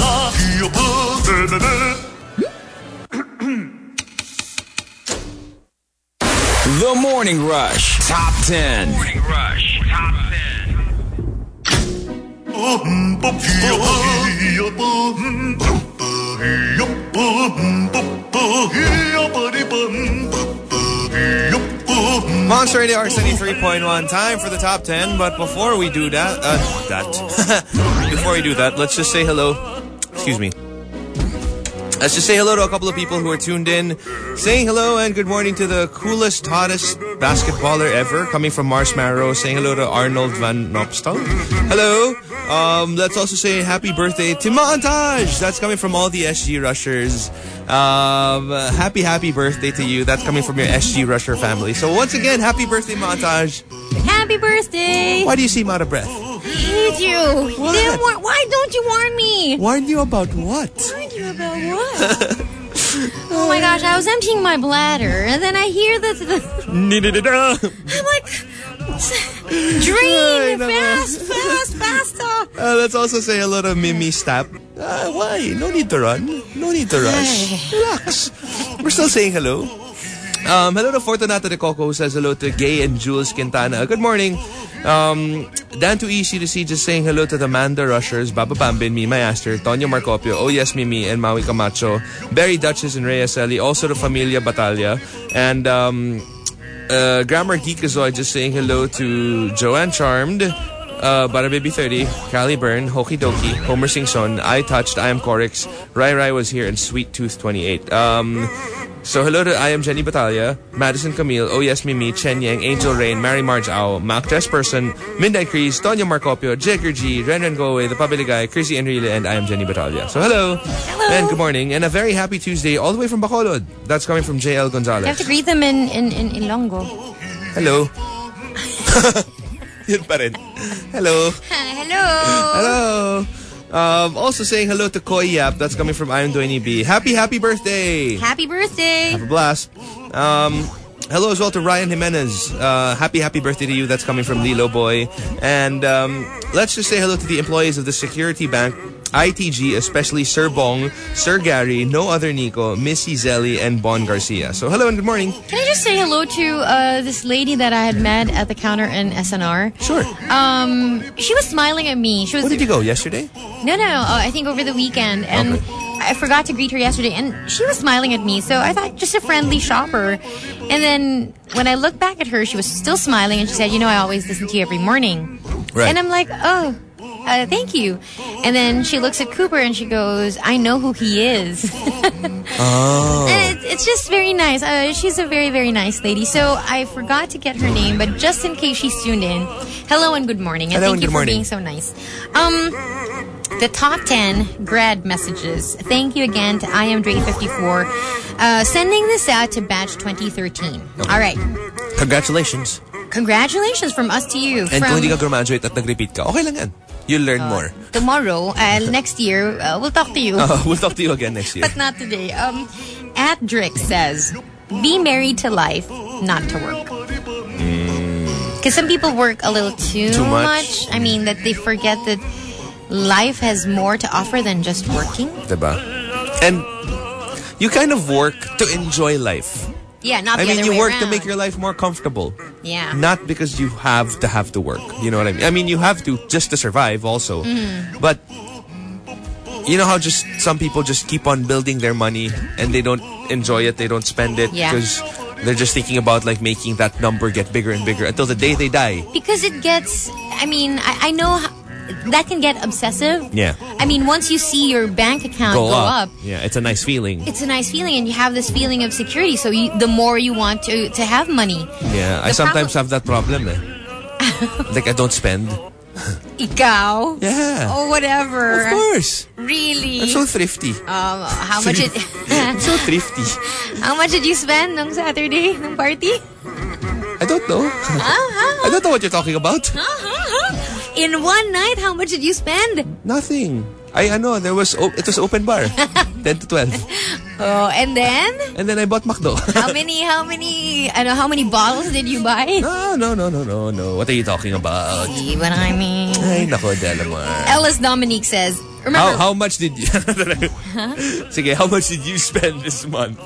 The Morning Rush Top 10. Morning Rush Top 10. Monster Radio RX 93.1. Time for the top 10. But before we do that, before we do that, let's just say hello. Excuse me. Let's just say hello to a couple of people who are tuned in. Saying hello and good morning to the coolest, hottest basketballer ever, coming from Marshmallow. Saying hello to Arnold Van Nopstal. Hello. Let's also say happy birthday to Montage. That's coming from all the SG Rushers. Happy birthday to you. That's coming from your SG Rusher family. So once again, happy birthday, Montage. Happy birthday. Why do you seem out of breath? I hate you. What? Why don't you warn me? Warn you about what? Warn you about what? Oh my gosh, I was emptying my bladder and then I hear that I'm like, drain, faster. Let's also say hello to Mimi Stap. Why? No need to run. No need to rush. Relax. We're still saying hello. Hello to Fortunato de Coco, who says hello to Gay and Jules Quintana. Good morning. Dan to Easy to See just saying hello to the Manda Rushers, Baba Bambin, Mima Aster, Tonyo Marcopio, Oh Yes Mimi, and Maui Camacho, Barry Duchess and Rhea Selly, also to Familia Batalha, and Grammar Geekazoid just saying hello to Joanne Charmed, Bara Baby 30, Callie Byrne, Hoki Doki, Homer Singson, I Touched, I Am Corix, Rai Rai was here, and Sweet Tooth 28. So hello to I Am Jenny Batalha, Madison Camille, Oh Yes Mimi, Chen Yang, Angel Rain, Mary Marge Ao, Mac Jess Person, Midnight Crease, Tonyo Marcopio, Jagger G, Ren Go Away, The Pabiligay, Chrissy Enrile, and I Am Jenny Batalha. So hello. And good morning, and a very happy Tuesday all the way from Bacolod. That's coming from JL Gonzalez. You have to greet them in Ilonggo. Hello. Yun pa rin. Hello. Hello. Also saying hello to Koi Yap. That's coming from I Am Doini B. Happy birthday. Happy birthday. Have a blast. Hello as well to Ryan Jimenez. Happy birthday to you. That's coming from Lilo Boy. And let's just say hello to the employees of the Security Bank, ITG, especially Sir Bong, Sir Gary, No Other Nico, Missy Zelly, and Bon Garcia. So hello and good morning. Can I just say hello to this lady that I had met at the counter in SNR? Sure. She was smiling at me. Where did you go? Yesterday? No. I think over the weekend. And I forgot to greet her yesterday. And she was smiling at me. So I thought, just a friendly shopper. And then when I looked back at her, she was still smiling. And she said, I always listen to you every morning. Right. And I'm like, thank you. And then she looks at Cooper and she goes, I know who he is. Oh. And it's just very nice. She's a very, very nice lady. So I forgot to get her name, but just in case she's tuned in, hello and good morning. And thank you for being so nice. The top 10 grad messages. Thank you again to I Am Dre54. Sending this out to batch 2013. Okay. All right. Congratulations. Congratulations from us to you. And kung hindi ka graduate at nag-repeat ka, okay lang yan. You'll learn more. Tomorrow, next year, we'll talk to you. We'll talk to you again next year. But not today. At Drix says, be married to life, not to work. Because some people work a little too much. I mean, that they forget that life has more to offer than just working. Diba? And you kind of work to enjoy life. Yeah, not the other way you work around. to make your life more comfortable. Yeah. Not because you have to work. You know what I mean? I mean, you have to just to survive also. But you know how just some people just keep on building their money and they don't enjoy it, they don't spend it because they're just thinking about like making that number get bigger and bigger until the day they die. Because it gets, I know that can get obsessive. Yeah. I mean, once you see your bank account go up. Yeah, it's a nice feeling. It's a nice feeling and you have this feeling of security. So the more you want to have money. Yeah, I sometimes have that problem like I don't spend. Ikaw? Yeah. Oh, whatever. Of course. Really? I'm so thrifty. How much did... I'm so thrifty. How much did you spend nung Saturday, nung party? I don't know. I don't know what you're talking about. In one night, how much did you spend? Nothing. I know it was open bar. 10 to 12. Oh, and then? And then I bought McDo. How many bottles did you buy? No. What are you talking about? See what I mean? Ay, nako, Delamar. Ellis Dominique says, remember... How much did you... Sige, how much did you spend this month?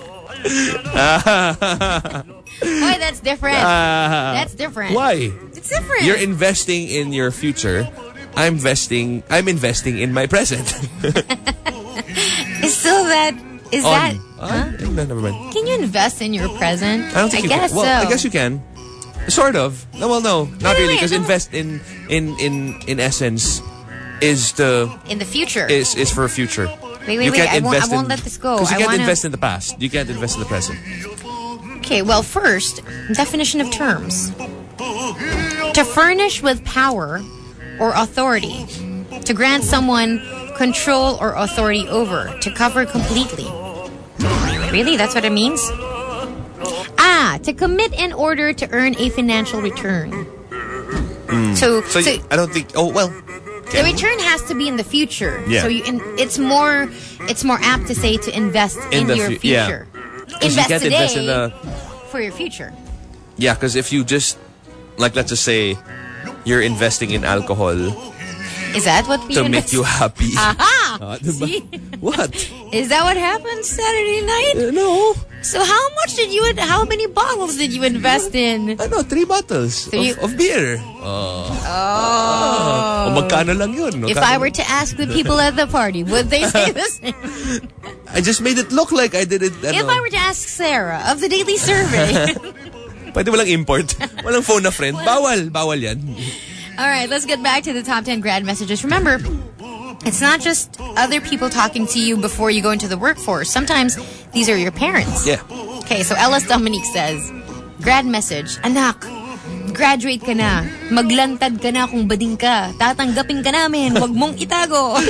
Boy, that's different. That's different. Why? It's different. You're investing in your future. I'm investing in my present. Is that... Never mind. Can you invest in your present? I don't think you guess can. Well, so. I guess you can. Sort of. No, well, no, not really. Because no. invest in essence is in the future. Is for a future. Wait, You can't I invest won't in- let this go. Because you I can't wanna- invest in the past. You can't invest in the present. Okay, well, first, definition of terms. To furnish with power or authority. To grant someone control or authority over. To cover completely. Really? That's what it means? To commit in order to earn a financial return. So I don't think. Oh well. the return has to be in the future. Yeah. So it's more apt to say to invest in the your yeah. future. 'Cause you Invest can't today invest in the. for your future. Yeah, because if you just, like, let's just say, you're investing in alcohol Is that what we to make invest? you happy. Aha! Diba? See? What? Is that what happened Saturday night? No. So how many bottles did you invest in? I know, 3 bottles of beer. Oh. Magkano lang yun? If I were to ask the people at the party, would they say the same? I just made it look like I did it. If I were to ask Sarah of the Daily Survey. Pwede walang import. Walang phone na friend. Bawal yan. All right, let's get back to the top 10 grad messages. Remember, it's not just other people talking to you before you go into the workforce. Sometimes these are your parents. Yeah. Okay, so Ellis Dominique says, grad message, anak, graduate ka na. Maglantad ka na kung bading ka. Tatanggapin ka namin. Huwag mong itago.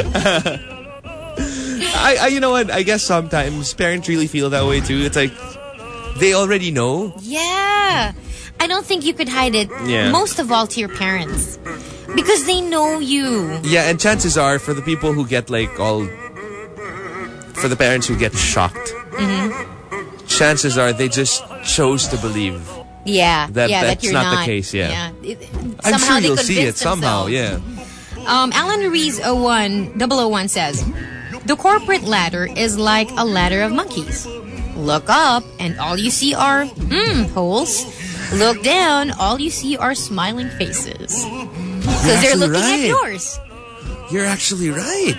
I you know what? I guess sometimes parents really feel that way too. It's like they already know. Yeah. I don't think you could hide it, Yeah. most of all to your parents. Because they know you. Yeah, and chances are for the people who get for the parents who get shocked, chances are they just chose to believe. Yeah, That- that that's you're not the case, yeah. I'm Somehow sure they you'll see it convinced somehow, themselves. yeah. Alan Ruiz 001 says, the corporate ladder is like a ladder of monkeys. Look up and all you see are holes. Look down, all you see are smiling faces. Because they're actually looking at right. yours. You're actually right.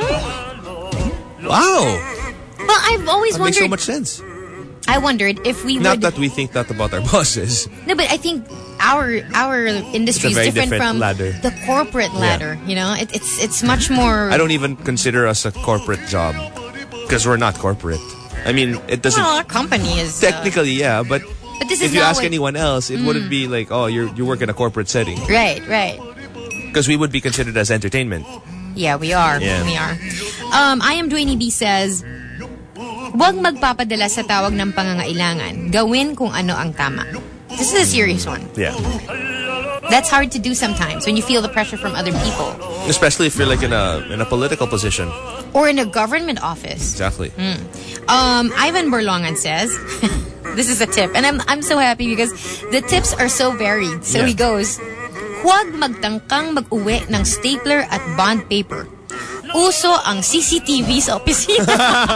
Wow. Well, I've always That makes so wondered. much sense. I wondered if we Not would. that we think that about our bosses. No, but I think our industry is very different different from ladder. the corporate ladder. You know, it's much more. I don't even consider us a corporate job because we're not corporate. I mean, it doesn't. Well, our company is Technically, yeah, but this is if you not ask what- anyone else, it wouldn't be like, oh, you work in a corporate setting, Right. because we would be considered as entertainment. Yeah, we are. Yeah. We are. I am Dwayne B says, huwag magpapadala sa tawag ng pangangailangan. Gawin kung ano ang tama. This is a serious one. Yeah, That's hard to do sometimes when you feel the pressure from other people. especially if you're like in a political position. Or in a government office. Exactly. Ivan Borlongan says, this is a tip. And I'm so happy because the tips are so varied. So Yeah. he goes, huwag magtangkang mag-uwi ng stapler at bond paper. Uso ang CCTV sa opisina.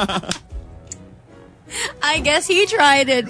I guess he tried it.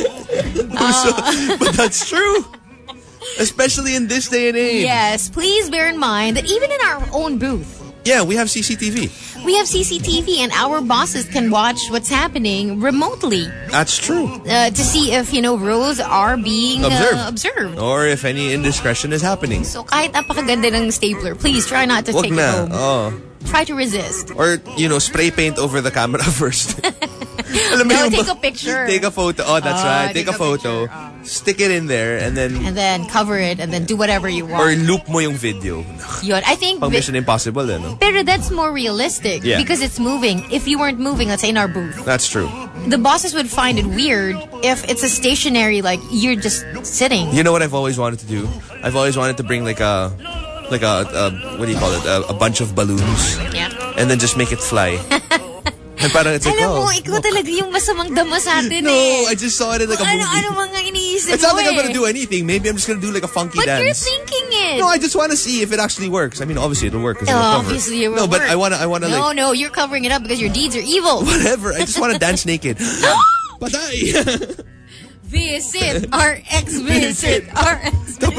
But that's true, especially in this day and age. Yes, please bear in mind that even in our own booth, Yeah, we have CCTV. we have CCTV and our bosses can watch what's happening remotely That's true. to see if, rules are being observed. Or if any indiscretion is happening. So kahit napakaganda ng stapler, please try not to Wag take it na. home. Oh. Try to resist. Or, spray paint over the camera first. Alam mo No, yung take a picture. Take a photo. Oh, that's right. Take a photo. picture. Stick it in there and then... And then cover it and then do whatever you want. Or loop mo yung video. Yun. I think... Pang Mission Impossible, no? Pero that's more realistic Yeah. because it's moving. If you weren't moving, let's say in our booth, That's true. the bosses would find it weird if it's a stationary, like you're just sitting. You know what I've always wanted to do? I've always wanted to bring like a what do you call it? A bunch of balloons. Yeah. And then just make it fly. And parang it's like, Alam mo, oh. ikaw talaga yung masamang dama sa atin No, eh. I just saw it in like a movie. Ano mga iniisip It's not mo like I'm eh. gonna do anything. Maybe I'm just gonna do like a funky But dance. you're thinking it. No, I just want to see if it actually works. I mean, obviously it'll work. 'Cause it'll cover. Obviously it will No, but work. I wanna No, like no, you're covering it up because your deeds are evil. whatever. I just want to dance naked. Patay. Visit RX, visit RX. Tapos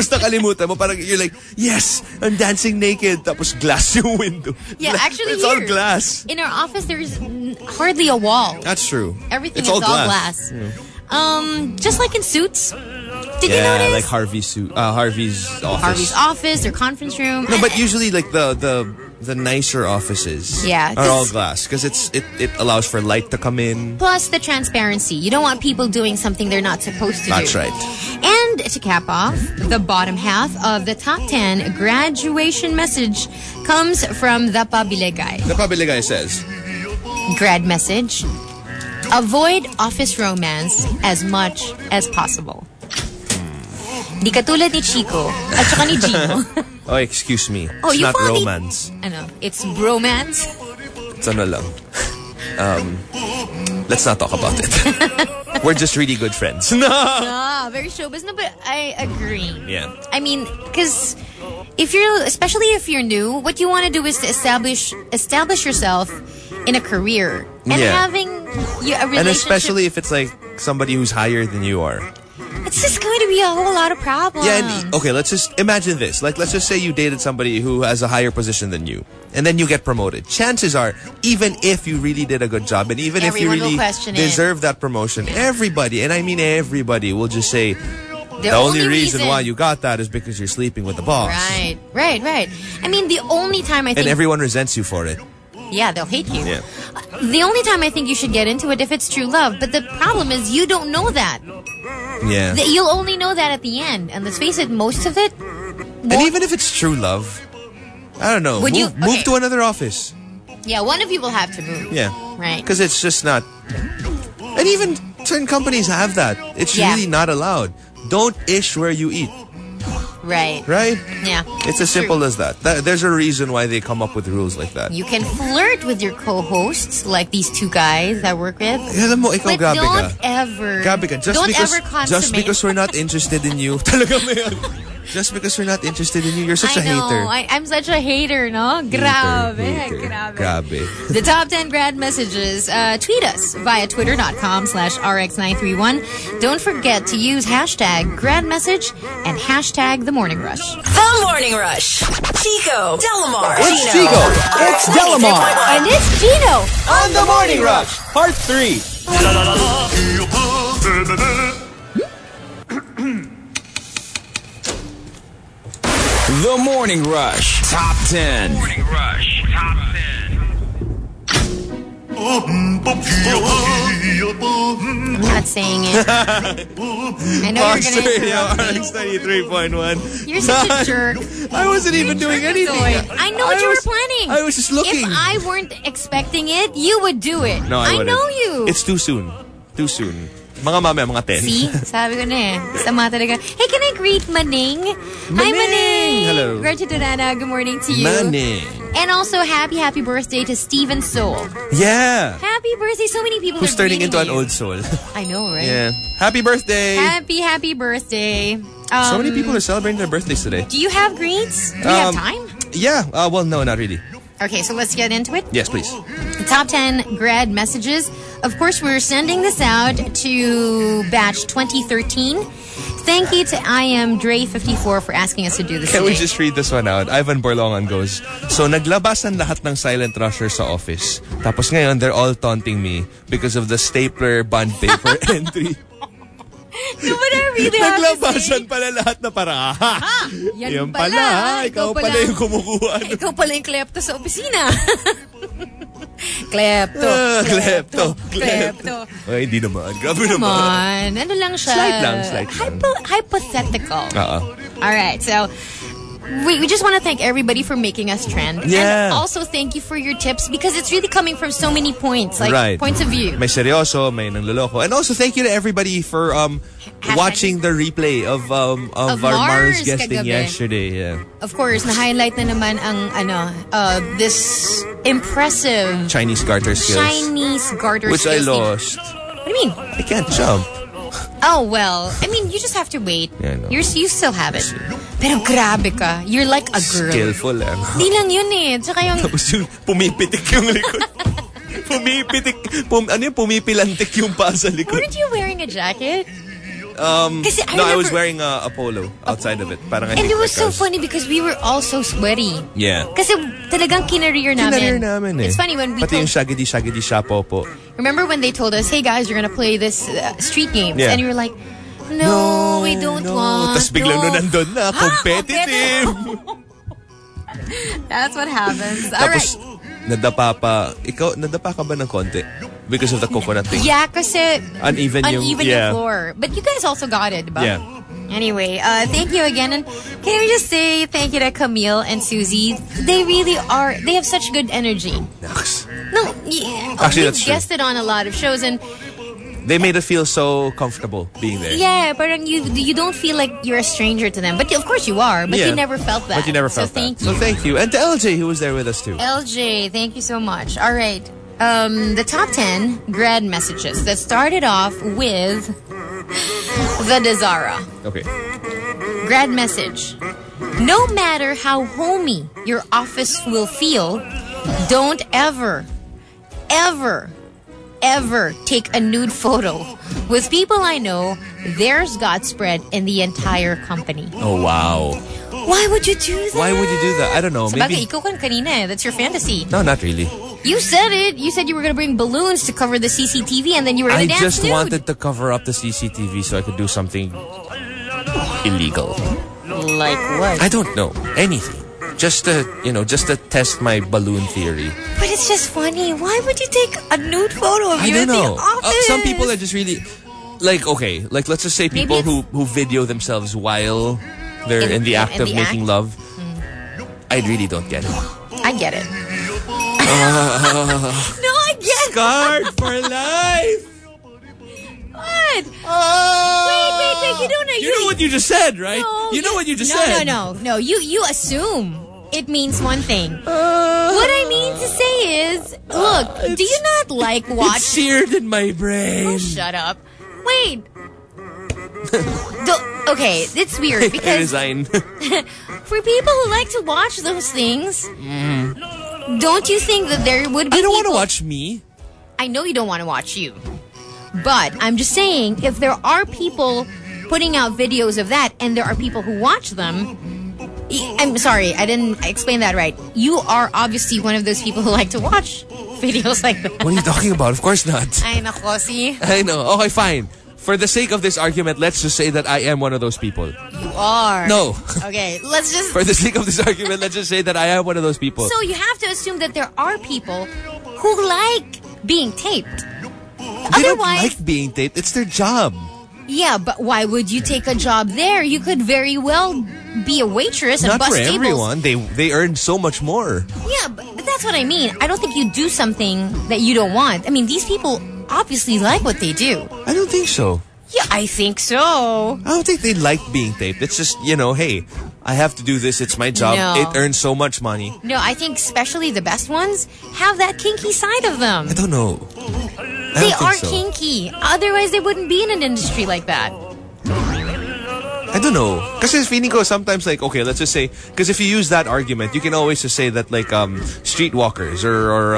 Tapos nakalimutan mo, parang you're like, yes, I'm dancing naked. Tapos glass yung window. Yeah, actually it's all glass. In our office, there's hardly a wall. That's true. Everything it's is all glass. Just like in Suits. Did you notice? Yeah, like Harvey's office. Harvey's office, their conference room. No, but usually like the nicer offices are all glass because it allows for light to come in. Plus the transparency. You don't want people doing something they're not supposed to do. That's right. And to cap off, the bottom half of the top 10 graduation message comes from the Pabilegay. The Pabilegay says, grad message, avoid office romance as much as possible. Di katulad ni Chico at saka ni Gino. Oh, excuse me. Oh, it's you not finally, romance. It's bromance. It's ano lang. Let's not talk about it. We're just really good friends. No! Very showbiz. No, but I agree. Yeah. I mean, because especially if you're new, what you want to do is to establish yourself in a career. And having a relationship. And especially if it's like somebody who's higher than you are. It's just going to be a whole lot of problems. Yeah, and, okay, let's just imagine this. Like, let's just say you dated somebody who has a higher position than you, and then you get promoted. Chances are, even if you really did a good job, and even if you really deserve that promotion, everybody, and I mean everybody, will just say, the only reason why you got that is because you're sleeping with the boss. Right. I mean, the only time I think... And everyone resents you for it. Yeah, they'll hate you. Yeah. The only time I think you should get into it if it's true love. But the problem is you don't know that. Yeah. You'll only know that at the end. And let's face it, most of it... And even if it's true love, I don't know. Move to another office. Yeah, one of you will have to move. Yeah. Right. Because it's just not... And even certain companies have that. It's really not allowed. Don't ish where you eat. Right. Yeah. It's as simple as that. There's a reason why they come up with rules like that. You can flirt with your co-hosts, like these two guys I work with. Alam mo, ikaw but gabi don't ever... Gabi ka. Just because we're not interested in you. Talaga mo yan. Just because we're not interested in you, you're such a hater. I'm such a hater, no? Grabe. The top 10 grad messages. Tweet us via twitter.com/RX931. Don't forget to use hashtag #GradMessage and hashtag The Morning Rush. The Morning Rush. Chico, Delamar, It's Gino. Chico. It's Delamar. And it's Gino. On The Morning Rush, Part 3. The Morning Rush Top 10. Morning Rush Top 10. I'm not saying it. I know you're going to interrupt me. RX93.1. You're such a jerk. I wasn't even doing anything. I know what you were planning. I was just looking. If I weren't expecting it, you would do it. No, I wouldn't. know you. It's too soon. Too soon. Mga mamaya, mga 10. See? Sabi ko na eh. Sama talaga. Hey, can I greet Maning? Hi, Maning! Hello. Gretchen Durana, good morning to you. Maning. And also, happy birthday to Steven Soul. Yeah. Happy birthday. So many people Who's are turning into an you. old soul. I know, right? Yeah. Happy birthday. Happy birthday. So many people are celebrating their birthdays today. Do you have greets? Do we have time? Yeah. Well, no, not really. Okay, so let's get into it. Yes, please. The top 10 grad messages. Of course, we're sending this out to batch 2013. Thank you to IamDre54 for asking us to do this Can today. we just read this one out? Ivan Borlongan goes, so naglabasan lahat ng silent rusher sa office. Tapos ngayon, they're all taunting me because of the stapler bond paper entry. No, but I really have to say. Naglabasan pala lahat na parang, yan pala. Ikaw pala yung kumukuha. Ikaw pala yung klepto sa opisina. Klepto. Ay, hindi naman. Grabe Come naman. on. Ano lang siya? Slight lang. Hypothetical. Alright, so we just want to thank everybody for making us trend. Yeah. And also thank you for your tips because it's really coming from so many points, like points of view. May seryoso, may nangloloko. And also thank you to everybody for watching the replay of our Mars guesting kagabi. yesterday. Yeah. Of course, na-highlight na naman ang this impressive Chinese garter skills. Which skills. I lost. What do you mean? I can't jump. Oh, well, I mean, you just have to wait. Yeah, I know. You still have it. Pero grabe ka. You're like a girl. Skillful, eh. Di lang yun eh. Tsaka yung... Tapos yung pumipitik yung likod. Pumipilantik yung paa sa likod. Weren't you wearing a jacket? Kasi No, I was remember- wearing a polo outside of it. Parang I And think it was so because- funny because we were all so sweaty. Yeah. Kasi talagang kinareer namin. Kinareer namin eh. It's funny when we Pati yung told, shaggy shapo po. remember when they told us, hey guys, you're gonna play this street games. Yeah. And you were like, no, we don't want. Tapos biglang no. nung nandun na, competitive. That's what happens. All right. Tapos, nadapa pa. Ikaw, nadapa ka ba ng konti? Because of the coconut thing? Yeah, kasi Uneven yung floor. But you guys also got it, diba? Yeah. Anyway, thank you again. And can we just say thank you to Camille and Susie? They really are, they have such good energy. Naks. No, yeah, Actually, we've that's true. guested on a lot of shows and They made us feel so comfortable being there. yeah, parang you don't feel like you're a stranger to them. But of course you are, but Yeah. you never felt that. But you never felt so thank that. you. So thank you. And to LJ, who was there with us too. LJ, thank you so much. All right. The top 10 grad messages that started off with the Dazara. Okay. Grad message. No matter how homey your office will feel, don't ever take a nude photo. With people I know, theirs got spread in the entire company. Oh, wow. Why would you do that? Why would you do that? I don't know. Sabagay, Maybe. ikaw kan kanina eh. That's your fantasy. No, not really. You said it. You said you were going to bring balloons to cover the CCTV and then you were going I to dance just nude. wanted to cover up the CCTV so I could do something illegal. Like what? I don't know. Anything. Just to test my balloon theory. But it's just funny. Why would you take a nude photo of I you don't in know. the office? Some people are just really like, okay, like let's just say people Maybe who video themselves while they're in the act in of the making act? love. I really don't get it. I get it. No, I get it. Scarred for life. What? Wait. You don't know. You know what you just said, right? No, you know what you just said. No. You assume it means one thing. What I mean to say is, look, do you not like It's watch? seared in my brain. Oh, shut up. Wait. Okay, it's weird I because resign. for people who like to watch those things, don't you think that there would be I don't want to people- watch me. I know you don't want to watch you. But I'm just saying, if there are people putting out videos of that and there are people who watch them, I'm sorry, I didn't explain that right. You are obviously one of those people who like to watch videos like that. What are you talking about? Of course not. Ay, nako, see? I know. Okay, fine. For the sake of this argument, let's just say that I am one of those people. You are. No. Okay, let's just... For the sake of this argument, let's just say that I am one of those people. So you have to assume that there are people who like being taped. They don't like being taped. It's their job. Yeah, but why would you take a job there? You could very well be a waitress and Not bus for tables. everyone. They earn so much more. Yeah, but that's what I mean. I don't think you do something that you don't want. I mean, these people obviously like what they do. I don't think so. Yeah, I think so. I don't think they like being taped. It's just, hey, I have to do this. It's my job. No. It earns so much money. No, I think especially the best ones have that kinky side of them. I don't know. I They don't think are so. kinky. Otherwise, they wouldn't be in an industry like that. I don't know. Because feeling ko sometimes like, okay, let's just say, because if you use that argument, you can always just say that like streetwalkers or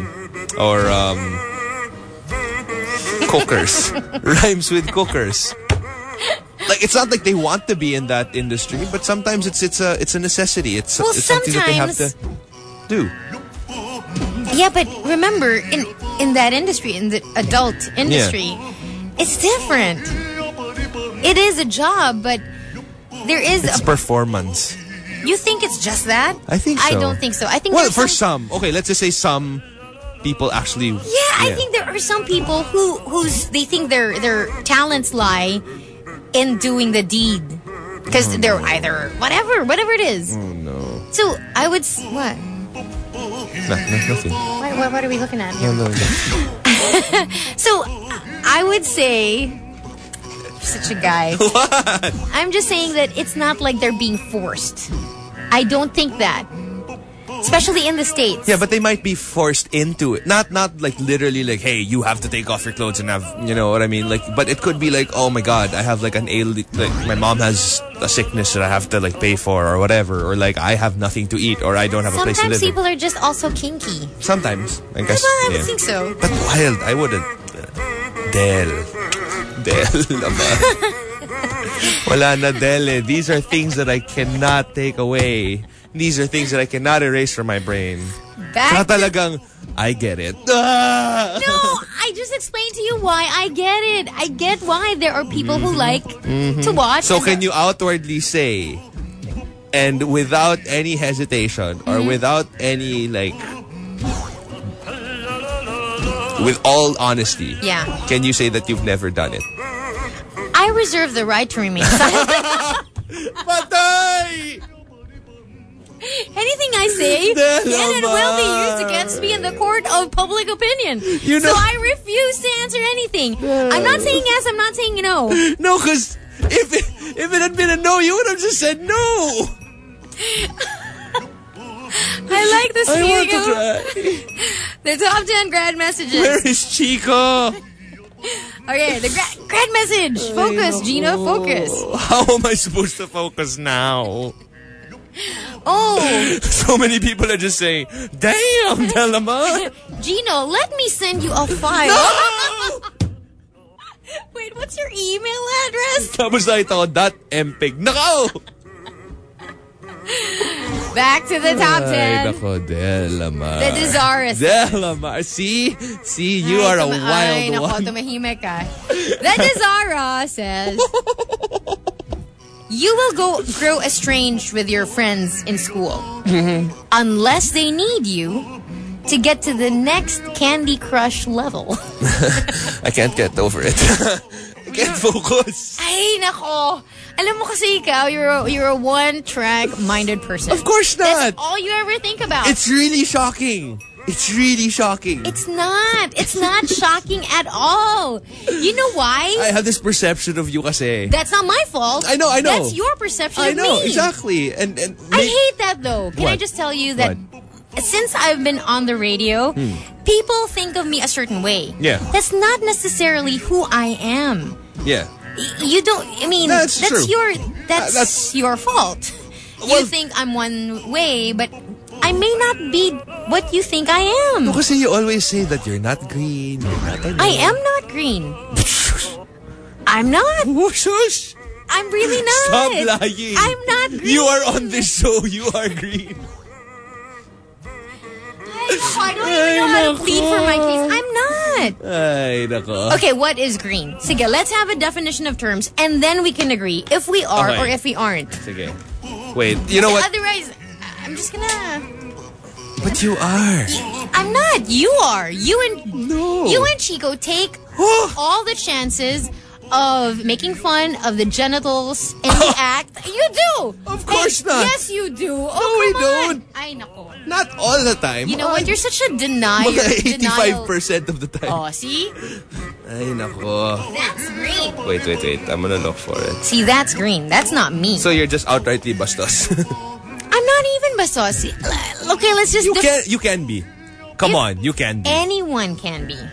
cookers rhymes with cookers. Like it's not like they want to be in that industry, but sometimes it's a necessity. It's something that they have to do. Yeah, but remember, in that industry, in the adult industry, it's different. It is a job, but there is It's performance. You think it's just that? I think so. I don't think so. I think Well, there's for some. Okay, let's just say some people actually... Yeah, I think there are some people who's they think their talents lie in doing the deed. Because they're either whatever it is. Oh, no. So, I would... What? Nothing. What are we looking at here? No. So, I would say... Such a guy. What? I'm just saying that it's not like they're being forced. I don't think that. Especially in the States. Yeah, but they might be forced into it. Not like literally like, hey, you have to take off your clothes and have, you know what I mean? Like, but it could be like, oh my God, I have like an like my mom has a sickness that I have to like pay for or whatever, or like I have nothing to eat or I don't have a place to Sometimes live. people are just also kinky. Sometimes, I guess. Well, I yeah. would think so. But wild, I wouldn't. Del. Del naman. Wala na, Del. These are things that I cannot take away. These are things that I cannot erase from my brain. Saka talagang, I get it. Ah! No, I just explained to you why I get it. I get why there are people who like to watch. So can you outwardly say, and without any hesitation or without any with all honesty, Yeah. can you say that you've never done it? I reserve the right to remain silent. Patay! Anything I say can and will be used against me in the court of public opinion. You know- So I refuse to answer anything. I'm not saying yes, I'm not saying no. No, because if it had been a no, you would have just said no. I like this I want feeling to of try. the top 10 grad messages. Where is Chico? Okay, the grad message. Focus, Gina, focus. How am I supposed to focus now? Oh, So many people are just saying, damn, Delamar. Gino, let me send you a file. No! Wait, what's your email address? Tapos nakita ko, .mpeg. Nako! Back to the top 10. Ay, nako, Delamar. The Desirous. Delamar. See, you are a Ay, wild nako, one. tumahimik ka. The Desara says, you will grow estranged with your friends in school unless they need you to get to the next Candy Crush level. I can't get over it. I can't focus. Ay, nako. Alam mo kasi ikaw, you're a one-track-minded person. Of course That's not. all you ever think about. It's really shocking. It's really shocking. It's not. It's not shocking at all. You know why? I have this perception of you kasi. That's not my fault. I know. That's your perception I of know, me. exactly. And I hate that though. Can I What? just tell you that since I've been on the radio, people think of me a certain way. Yeah. That's not necessarily who I am. Yeah. You don't, I mean, That's true. that's your fault. Well- You think I'm one way, but I may not be what you think I am. No, kasi you always say that you're not green. You're not I am not green. I'm not. Shush! I'm really not. Stop lying. I'm not green. You are on this show. You are green. I don't even know how to plead for my case. I'm not. Ay, nako. Okay, what is green? Sige, let's have a definition of terms and then we can agree if we are Okay. or if we aren't. Sige. Wait, you know what? Otherwise, I'm just gonna... But you are. I'm not. You are. You No. and Chico take all the chances of making fun of the genitals in the act. You do. Of course not. Yes, you do. Oh, No, we come on. don't. Ay, nako. Not all the time. You know what? You're such a denier. Mga Denial. 85% of the time. Oh, see? Ay, nako. That's green. Wait. I'm gonna look for it. See, that's green. That's not me. So you're just outrightly bastos. I'm not even basosi. Okay, let's just... You can be. Come If on, you can be. Anyone can be.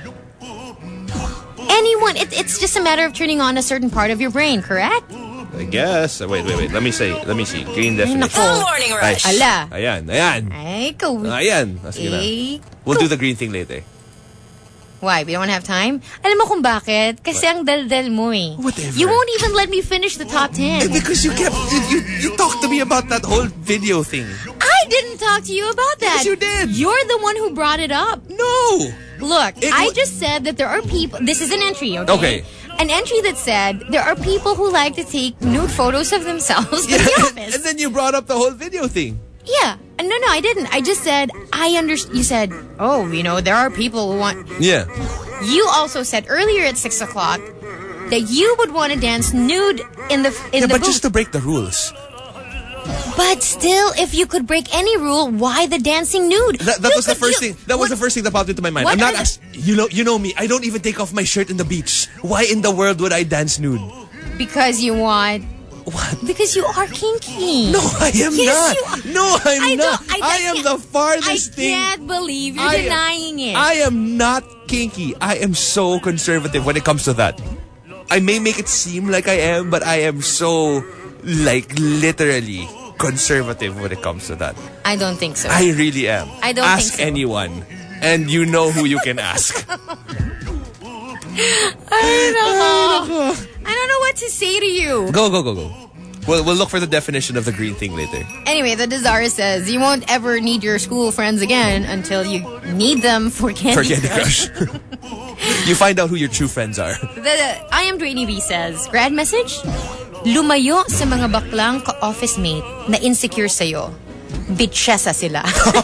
Anyone. It's just a matter of turning on a certain part of your brain, correct? I guess. Wait. Let me see. Green definition. The Morning Rush. Ay, Ala. Ayan. Ay, ikaw. Ayan. Sige na. Eh, We'll do the green thing later. Why? We don't have time? Alam mo kung bakit? Kasi ang daldal mo eh. Whatever. You won't even let me finish the top 10. Because you talked to me about that whole video thing. I didn't talk to you about that. Yes, you did. You're the one who brought it up. No. Look, It I wa- just said that there are people... This is an entry, okay? Okay. An entry that said there are people who like to take nude photos of themselves in the office. And then you brought up the whole video thing. Yeah. No, I didn't. I just said, I understand. You said, oh, there are people who want... Yeah. You also said earlier at 6 o'clock that you would want to dance nude in the But booth. just to break the rules. But still, if you could break any rule, why the dancing nude? That was the first thing. That was the first thing that popped into my mind. what I'm not are you know me. I don't even take off my shirt in the beach. Why in the world would I dance nude? Because you want... What? Because you are kinky. No, I am Yes, not. you are. No, I'm I not. don't- I am the farthest I thing. can't believe you're I am- denying it. I am not kinky. I am so conservative when it comes to that. I may make it seem like I am, but I am so, literally conservative when it comes to that. I don't think so. I really am. I don't Ask think so. anyone, and you know who you can ask. I don't know what to say to you. Go. We'll look for the definition of the green thing later. Anyway, the Desire says, you won't ever need your school friends again until you need them for Candy Crush. You find out who your true friends are. I am Dwayne B says, grad message? Lumayo sa mga baklang ka-office mate na insecure sa'yo. Bitchesa sila.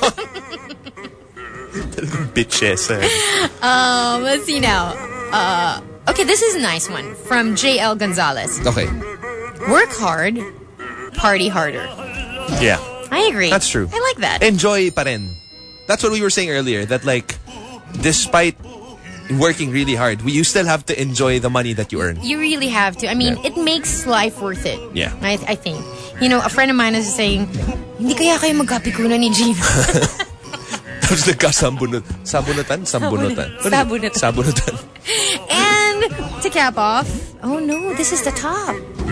Bitchesa. Let's see now. Okay, this is a nice one from JL Gonzalez. Okay. Work hard, party harder. Yeah. I agree. That's true. I like that. Enjoy pa rin. That's what we were saying earlier. That like, despite working really hard, you still have to enjoy the money that you earn. You really have to. I mean, it makes life worth it. Yeah. I think. You know, a friend of mine is saying, hindi kaya kayo magkapikunan ni Gino. Tapos Sabunutan? And to cap off, oh no, this is the top.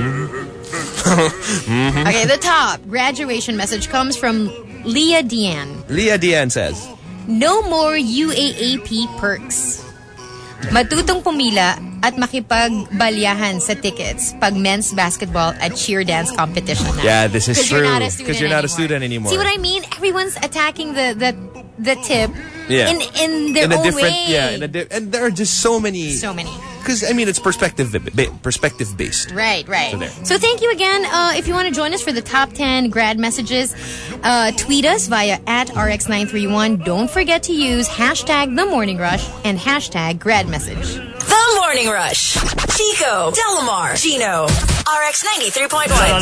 Okay, the top graduation message comes from Leah Deanne. Leah Deanne says, no more UAAP perks. Matutong pumila at makipagbalyahan sa tickets pag men's basketball at cheer dance competition na. Yeah, this is true. Because you're not a student anymore. See what I mean? Everyone's attacking the tip in their own different way. Yeah, and there are just so many. So many. Because, I mean, it's perspective-based. Right. So, so thank you again. If you want to join us for the top 10 grad messages, tweet us via @RX931. Don't forget to use #TheMorningRush and #GradMessage. The Morning Rush. Chico, Delamar, Gino. RX 93.1.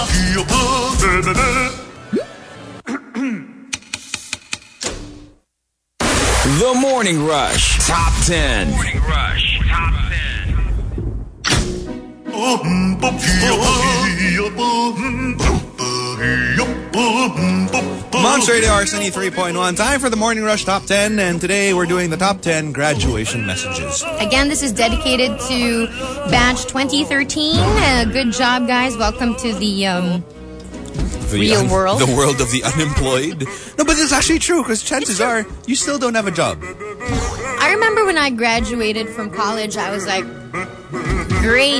The Morning Rush Top 10. Morning Rush Top 10. Monster Radio RX 93.1. Time for the Morning Rush Top 10. And today we're doing the top 10 graduation messages. Again, this is dedicated to batch 2013. Good job, guys. Welcome to the real world. The world of the unemployed. No, but it's actually true because chances are you still don't have a job. I remember when I graduated from college, I was like, great.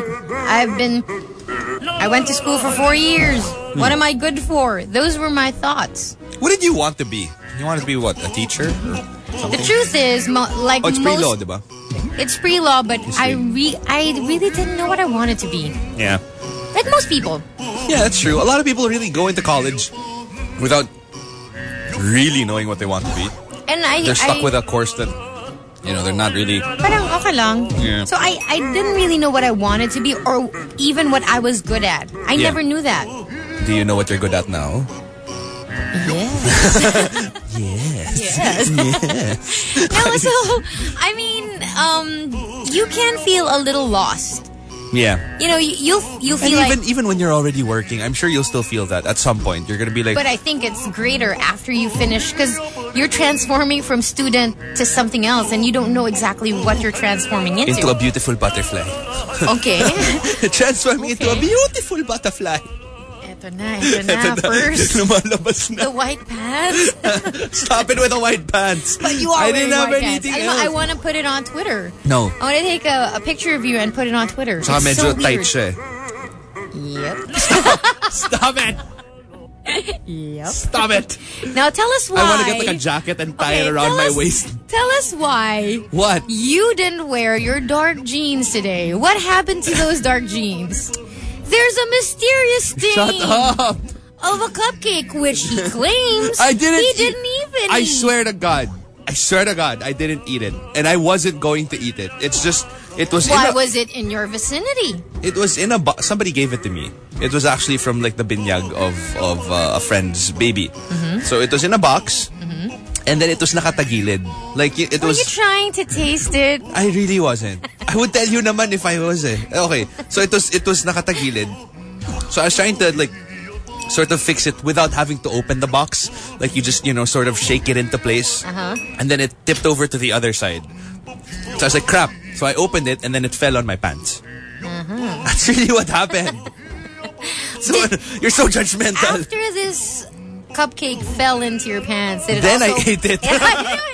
I went to school for 4 years. What am I good for? Those were my thoughts. What did you want to be? You wanted to be what? A teacher? The truth is, like it's most... pre-law, diba? It's pre-law, but I really didn't know what I wanted to be. Yeah. Like most people. Yeah, that's true. A lot of people really go into college without really knowing what they want to be. And they're stuck with a course that, you know, they're not really... Parang okay lang. Yeah. So I didn't really know what I wanted to be or even what I was good at. I never knew that. Do you know what you're good at now? Yes. Yes. No, so, I mean, you can feel a little lost. Yeah. You know, you'll feel and even when you're already working, I'm sure you'll still feel that at some point. You're going to be like... But I think it's greater after you finish because you're transforming from student to something else and you don't know exactly what you're transforming into. Into a beautiful butterfly. Okay. Transforming into a beautiful butterfly. Ito na. First, lumalabas na. the white pants. Stop it with the white pants. But you are I didn't have white anything pants. else. I want to put it on Twitter. No. I want to take a picture of you and put it on Twitter. Saka It's medyo so tight weird. siya. Yep. Stop it. Yep. Stop it. Now tell us why. I want to get like a jacket and tie it around my waist. Tell us why. What? You didn't wear your dark jeans today. What happened to those dark jeans? There's a mysterious stain. Shut up. Of a cupcake, which he claims I didn't. he didn't even I eat. swear to God, I didn't eat it, and I wasn't going to eat it. It's just, it was. Why was it in your vicinity? It was in a box. Somebody gave it to me. It was actually from like the binyag of a friend's baby. Mm-hmm. So it was in a box, and then it was nakatagilid. Like it Were was. you trying to taste it? I really wasn't. I would tell you naman if I was eh. Okay, so it was nakatagilid. So I was trying to like sort of fix it without having to open the box. Like you just, you know, sort of shake it into place. And then it tipped over to the other side. So I was like, crap. So I opened it and then it fell on my pants. That's really what happened. So you're so judgmental. After this cupcake fell into your pants, did it Then also... I ate it. Yeah, I knew it. Did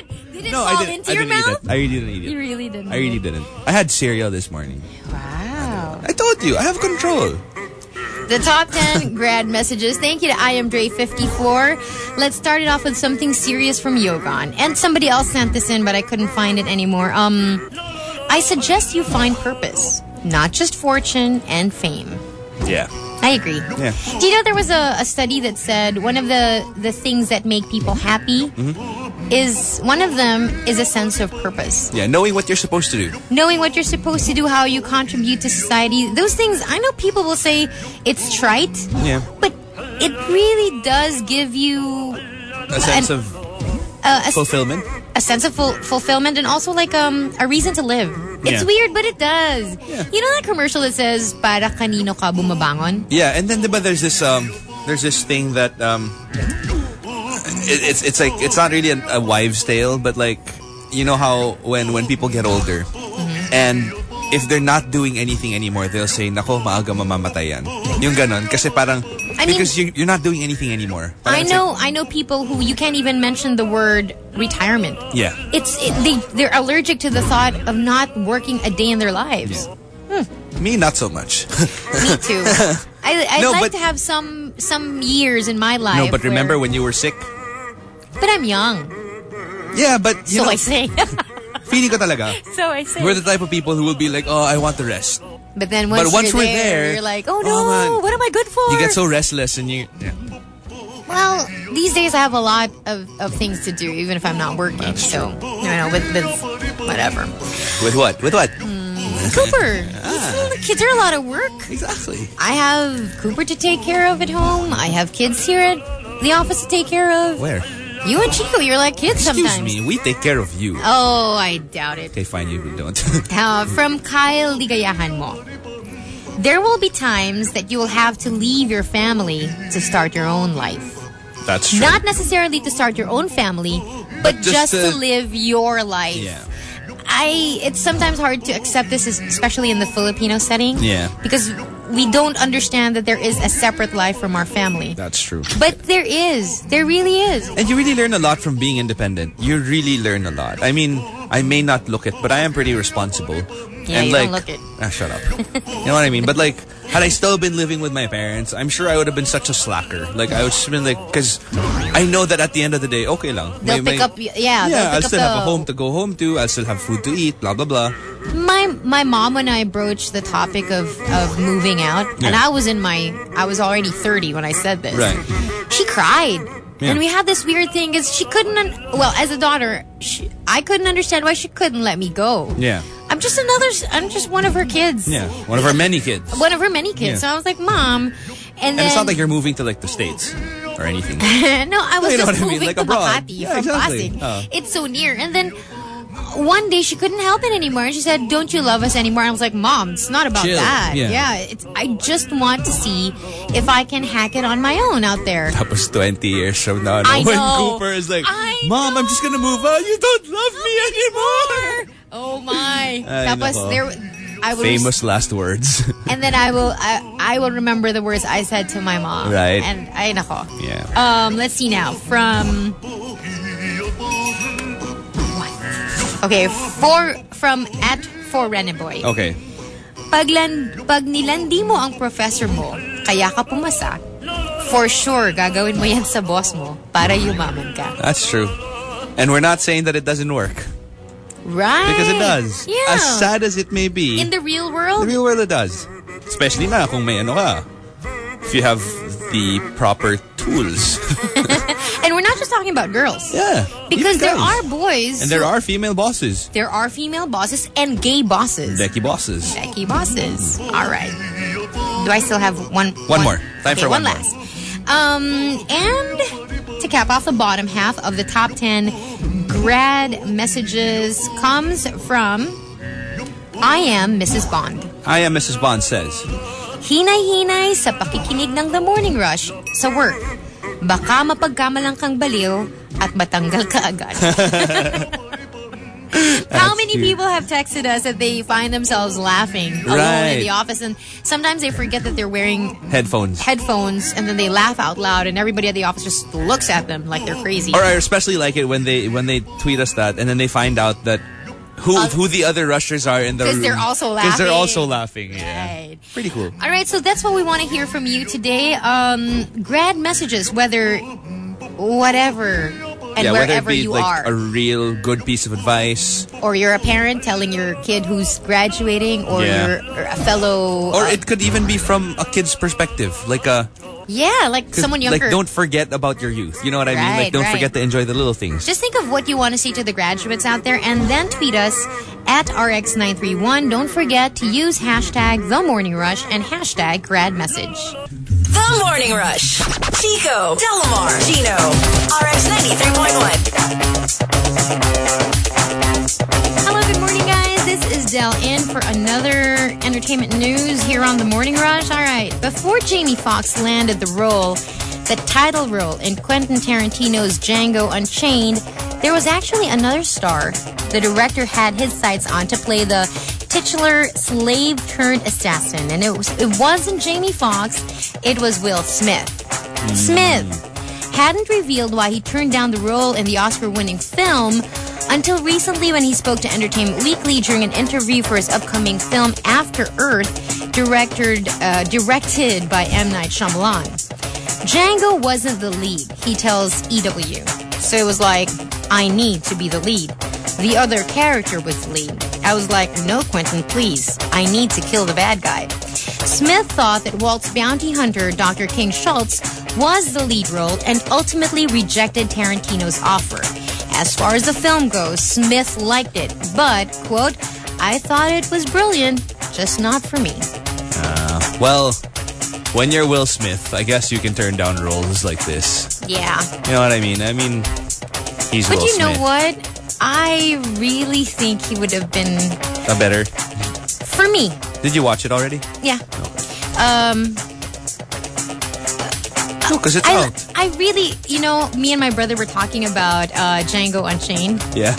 You didn't No, fall I didn't. into I your didn't eat mouth? it. I really didn't eat it. You really didn't. I really didn't. I had cereal this morning. Wow. I told you, I have control. The top 10 grad messages. Thank you to I am Dre54. Let's start it off with something serious from Yogan. And somebody else sent this in, but I couldn't find it anymore. I suggest you find purpose, not just fortune and fame. Yeah. I agree. Yeah. Do you know there was a study that said one of the things that make people happy is one of them is a sense of purpose. Yeah, knowing what you're supposed to do. Knowing what you're supposed to do, how you contribute to society. Those things, I know people will say it's trite, Yeah. but it really does give you A sense of fulfillment. a sense of fulfillment and also like a reason to live. It's Yeah. weird, but it does. Yeah. You know that commercial that says, para kanino ka bumabangon? Yeah, and then diba there's this thing that it's like it's not really a wives' tale, but like you know how when people get older and if they're not doing anything anymore, they'll say, "Nako, maaga mamamatay yan." Yung ganon, kasi parang because you're not doing anything anymore. Parang I know people who you can't even mention the word retirement. Yeah. They're allergic to the thought of not working a day in their lives. Me, not so much. Me too. I'd No, like but- to have some years in my life. No, but remember where- when you were sick? But I'm young, Yeah, but you so know, I say. feeling ko talaga. So I say. We're the type of people who will be like, "Oh, I want to rest." But then once we're you're there, you're like, oh no, oh, man. what am I good for? You get so restless and you. Yeah. Well, these days I have a lot of things to do, even if I'm not working. So, with whatever. With what? With what? Cooper, the kids are a lot of work. Exactly. I have Cooper to take care of at home. I have kids here at the office to take care of. Where? You and Chico, you're like kids Excuse sometimes. me, we take care of you. Oh, I doubt it. Okay, fine, you don't. From Kyle Ligayahan mo. There will be times that you will have to leave your family to start your own life. That's true. Not necessarily to start your own family, but just to to- live your life. Yeah. It's sometimes hard to accept this, especially in the Filipino setting. Yeah. Because we don't understand that there is a separate life from our family. That's true. But there is. There really is. And you really learn a lot from being independent. You really learn a lot. I mean, I may not look it, but I am pretty responsible. Yeah, and you like, don't look it. Shut up. You know what I mean? But like, had I still been living with my parents, I'm sure I would have been such a slacker. Like, I would just been like, because I know that at the end of the day, okay lang. They'll pick up, yeah. they'll I'll pick still up have a home to go home to. I'll still have food to eat, blah, blah, blah. My mom, when I broached the topic of moving out, and I was already 30 when I said this. Right. She cried. Yeah. And we had this weird thing is she couldn't, as a daughter, I couldn't understand why she couldn't let me go. Yeah. I'm just one of her kids. Yeah. One of our many kids. One of her many kids. Yeah. So I was like, Mom. And then. It's not like you're moving to like the States or anything. No, I was You know just what I mean? moving Like to abroad. Makati Yeah, from exactly. Pasig. Oh. It's so near. And then one day she couldn't help it anymore. And she said, "Don't you love us anymore?" And I was like, "Mom, it's not about Chill. that. Yeah. I just want to see if I can hack it on my own out there." Tapos 20 years from now, I when know. Cooper is like, I Mom, I'm just gonna move on. You don't love me anymore. Oh my. Ay, Tapos nako. I will Famous last words. and then I will remember the words I said to my mom. Right. And ay nako. Yeah. Let's see now. From okay, from @4Reneboy. Okay. Pag nilandi mo ang professor mo, kaya ka pumasa, for sure, gagawin mo yan sa boss mo para yumaman ka. That's true. And we're not saying that it doesn't work. Right. Because it does. Yeah. As sad as it may be, In the real the world, real world it does. Especially na kung may ano ka. If you have the proper tools. and we're not just talking about girls. Yeah. Because even there guys. are boys. And there are female bosses. There are female bosses and gay bosses. Becky bosses. Becky bosses. All right. Do I still have one? One more. Time for one more. last. And to cap off the bottom half of the top 10 grad messages comes from I am Mrs. Bond. I am Mrs. Bond says. Hinay-hinay sa pakikinig ng The Morning Rush sa work. Baka mapagkamalang kang baliw at matanggal ka agad. How many cute. people have texted us that they find themselves laughing alone in the office, and sometimes they forget that they're wearing Headphones. and then they laugh out loud, and everybody at the office just looks at them like they're crazy. Or I especially like it when they tweet us that and then they find out that who the other rushers are in the room. Because they're also laughing. Because they're also laughing. Yeah. Right. Pretty cool. All right, so that's what we want to hear from you today. Grad messages, whether whatever and whether it wherever be you like are. a real good piece of advice. Or you're a parent telling your kid who's graduating, or Yeah. you're a fellow... Or it could even be from a kid's perspective. Like someone younger. Like, don't forget about your youth. You know what I mean? Right, Like, don't right. forget to enjoy the little things. Just think of what you want to say to the graduates out there and then tweet us at RX931. Don't forget to use hashtag #TheMorningRush and hashtag GradMessage. The Morning Rush. Chico, Delamar, Gino, RX 93.1. Hello, good morning, guys. This is Del in for another entertainment news here on The Morning Rush. All right, before Jamie Foxx landed the title role in Quentin Tarantino's Django Unchained, there was actually another star the director had his sights on to play the titular slave-turned-assassin. And it wasn't Jamie Foxx, it was Will Smith. Smith hadn't revealed why he turned down the role in the Oscar-winning film until recently when he spoke to Entertainment Weekly during an interview for his upcoming film After Earth, directed by M. Night Shyamalan. Django wasn't the lead, he tells EW. So it was like, I need to be the lead. The other character was the lead. I was like, no, Quentin, please. I need to kill the bad guy. Smith thought that Walt's bounty hunter, Dr. King Schultz, was the lead role and ultimately rejected Tarantino's offer. As far as the film goes, Smith liked it, but, quote, I thought it was brilliant, just not for me. Well, when you're Will Smith, I guess you can turn down roles like this. Yeah. You know what I mean? He's But Will you know Smith. what? I really think he would have been, A better. for me, Did you watch it already? yeah. No, because it's out. I really, me and my brother were talking about Django Unchained. Yeah.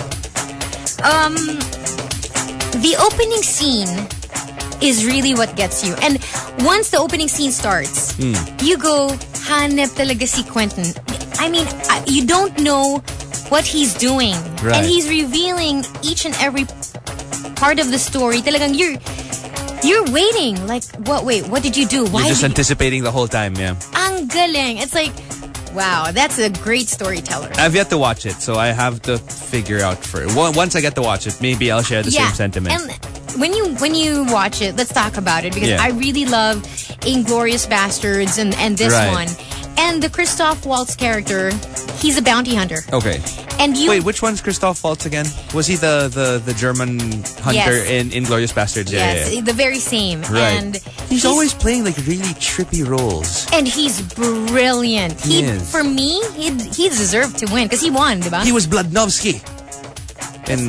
The opening scene is really what gets you. And once the opening scene starts, you go, hanep talaga si Quentin. I mean, you don't know what he's doing. Right. And he's revealing each and every part of the story. Talagang you're waiting. Like, what did you do? Why You're just did anticipating the whole time, yeah. Ang galing. It's like, wow, that's a great storyteller. I've yet to watch it, so I have to figure out once I get to watch it, maybe I'll share the same sentiment. And when you watch it, let's talk about it because Yeah. I really love Inglourious Bastards and this Right. one. And the Christoph Waltz character, he's a bounty hunter. Okay. And you Wait, which one's Christoph Waltz again? Was he the German hunter Yes. in Inglourious Bastards? yes, Yeah. the very same. Right. And He's always playing like really trippy roles. and he's brilliant. He is. For me, he deserved to win because he won, diba? He was Bladnovsky in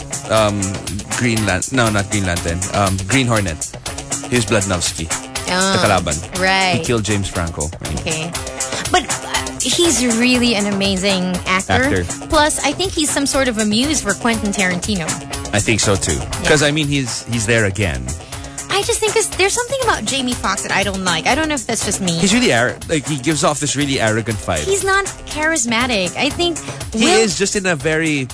Green Lantern. No, not Green Lantern. Green Hornet. He was Bladnovsky. The Kalaban. Right. He killed James Franco. Okay. But he's really an amazing actor. Plus, I think he's some sort of a muse for Quentin Tarantino. I think so too. Because I mean, he's there again. I just think there's something about Jamie Foxx that I don't like. I don't know if that's just me. He's really he gives off this really arrogant vibe. He's not charismatic. I think He is just in a very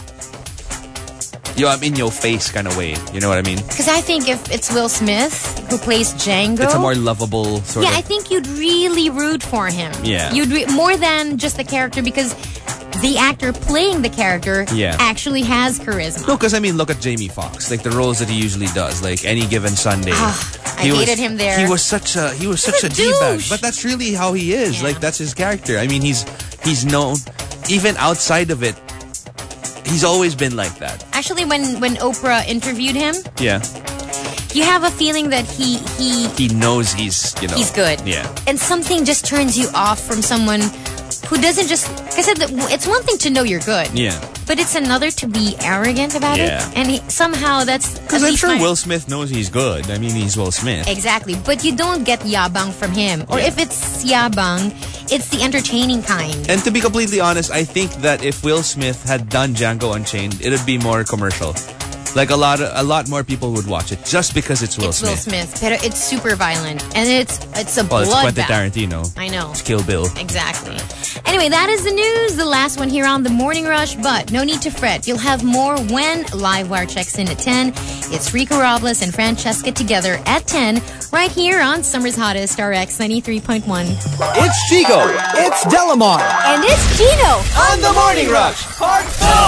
I'm in your face kind of way. You know what I mean? because I think if it's Will Smith who plays Django, It's a more lovable sort yeah, of. I think you'd really root for him. Yeah. More than just the character because the actor playing the character Yeah. actually has charisma. No, because I mean, look at Jamie Foxx, like the roles that he usually does, like Any Given Sunday. I hated him there. He was such a a d-bag, douche. but that's really how he is. Yeah. Like that's his character. I mean, he's known even outside of it. He's always been like that. Actually, when Oprah interviewed him, Yeah, you have a feeling that he he knows he's he's good. Yeah, And something just turns you off from someone who doesn't just... I said that it's one thing to know you're good. Yeah. But it's another to be arrogant about Yeah. it. And somehow that's... Because I'm sure Will Smith knows he's good. I mean, he's Will Smith. Exactly. But you don't get yabang from him. Or if it's yabang, it's the entertaining kind. And to be completely honest, I think that if Will Smith had done Django Unchained, it'd be more commercial. Like a lot more people would watch it just because it's Will Smith. Will Smith. But it's super violent. And it's a Well, it's Quentin bloodbath. Tarantino. I know. It's Kill Bill. Exactly. Anyway, that is the news. The last one here on the Morning Rush. But no need to fret. You'll have more when Livewire checks in at 10. It's Rico Robles and Francesca together at 10 right here on Summer's Hottest RX 93.1. It's Chico. It's Delamar. And it's Gino. On the Morning Rush. Part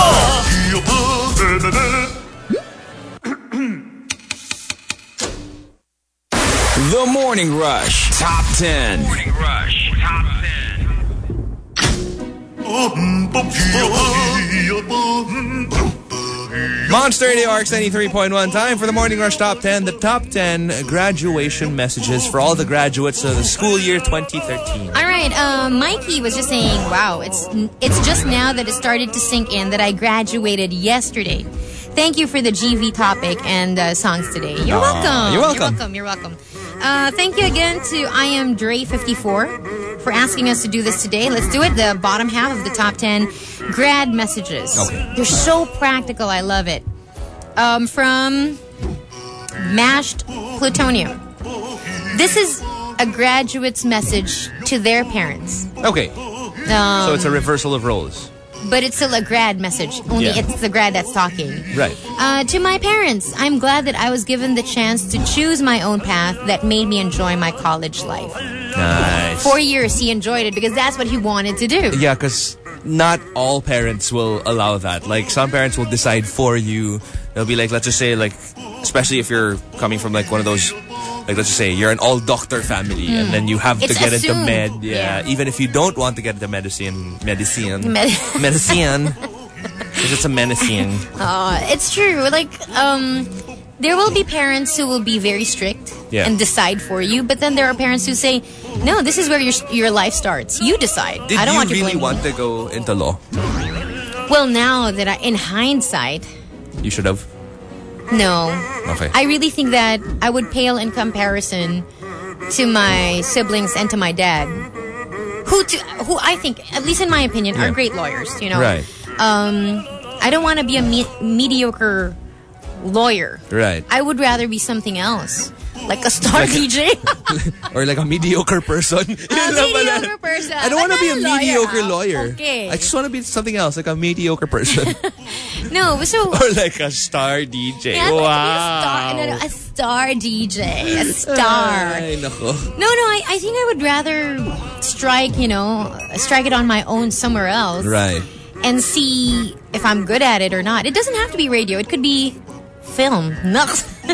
4. The Morning Rush Top 10. Morning Rush Top 10. Monster Radio RX 93.1. Time for the Morning Rush Top 10. The top 10 graduation messages for all the graduates of the school year 2013. All right, Mikey was just saying, wow, it's just now that it started to sink in that I graduated yesterday. Thank you for the GV topic and songs today. You're welcome. You're welcome. You're welcome. Thank you again to I Am Dre54 for asking us to do this today. Let's do it. The bottom half of the top 10 grad messages. Okay. They're so practical. I love it. From Mashed Plutonium. This is a graduate's message to their parents. Okay. So it's a reversal of roles. But it's still a grad message. Only Yeah. it's the grad that's talking. Right. To my parents, I'm glad that I was given the chance to choose my own path that made me enjoy my college life. Nice. 4 years he enjoyed it because that's what he wanted to do. Yeah, because not all parents will allow that. Like, some parents will decide for you. They'll be like, let's just say, like, especially if you're coming from, like, one of those, like, let's just say you're an all-doctor family and then you have to It's get into assumed. med. Yeah. Even if you don't want to get into medicine. Medicine. Because it's a medicine. It's true. Like, there will be parents who will be very strict Yeah. and decide for you. But then there are parents who say, no, this is where your life starts. You decide. Did I don't you want you really blaming want me. to go into law? Well, now that in hindsight, You should have. no. Okay. I really think that I would pale in comparison to my siblings and to my dad, who I think, at least in my opinion, are Yeah. great lawyers. You know, Right. I don't want to be a mediocre lawyer. Right. I would rather be something else, like a star DJ. Or like a mediocre person. mediocre person. I don't want to be a But not a lawyer, mediocre ah. lawyer. Okay. I just want to be something else, like a mediocre person. No, so Or like a star DJ. yeah, Wow. a star DJ, a star. Ay, nako. No, I think I would rather strike it on my own somewhere else. Right. And see if I'm good at it or not. It doesn't have to be radio. It could be film. No.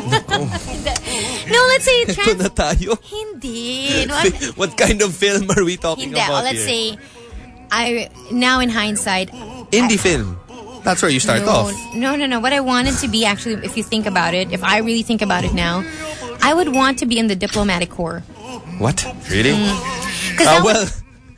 No, let's say Ito na tayo. Hindi. No, What kind of film are we talking hindi. about Let's here? say, now in hindsight, Indie film. That's where you start off. No. What I wanted to be, actually, if you think about it, if I really think about it now, I would want to be in the diplomatic corps. What? Really? Because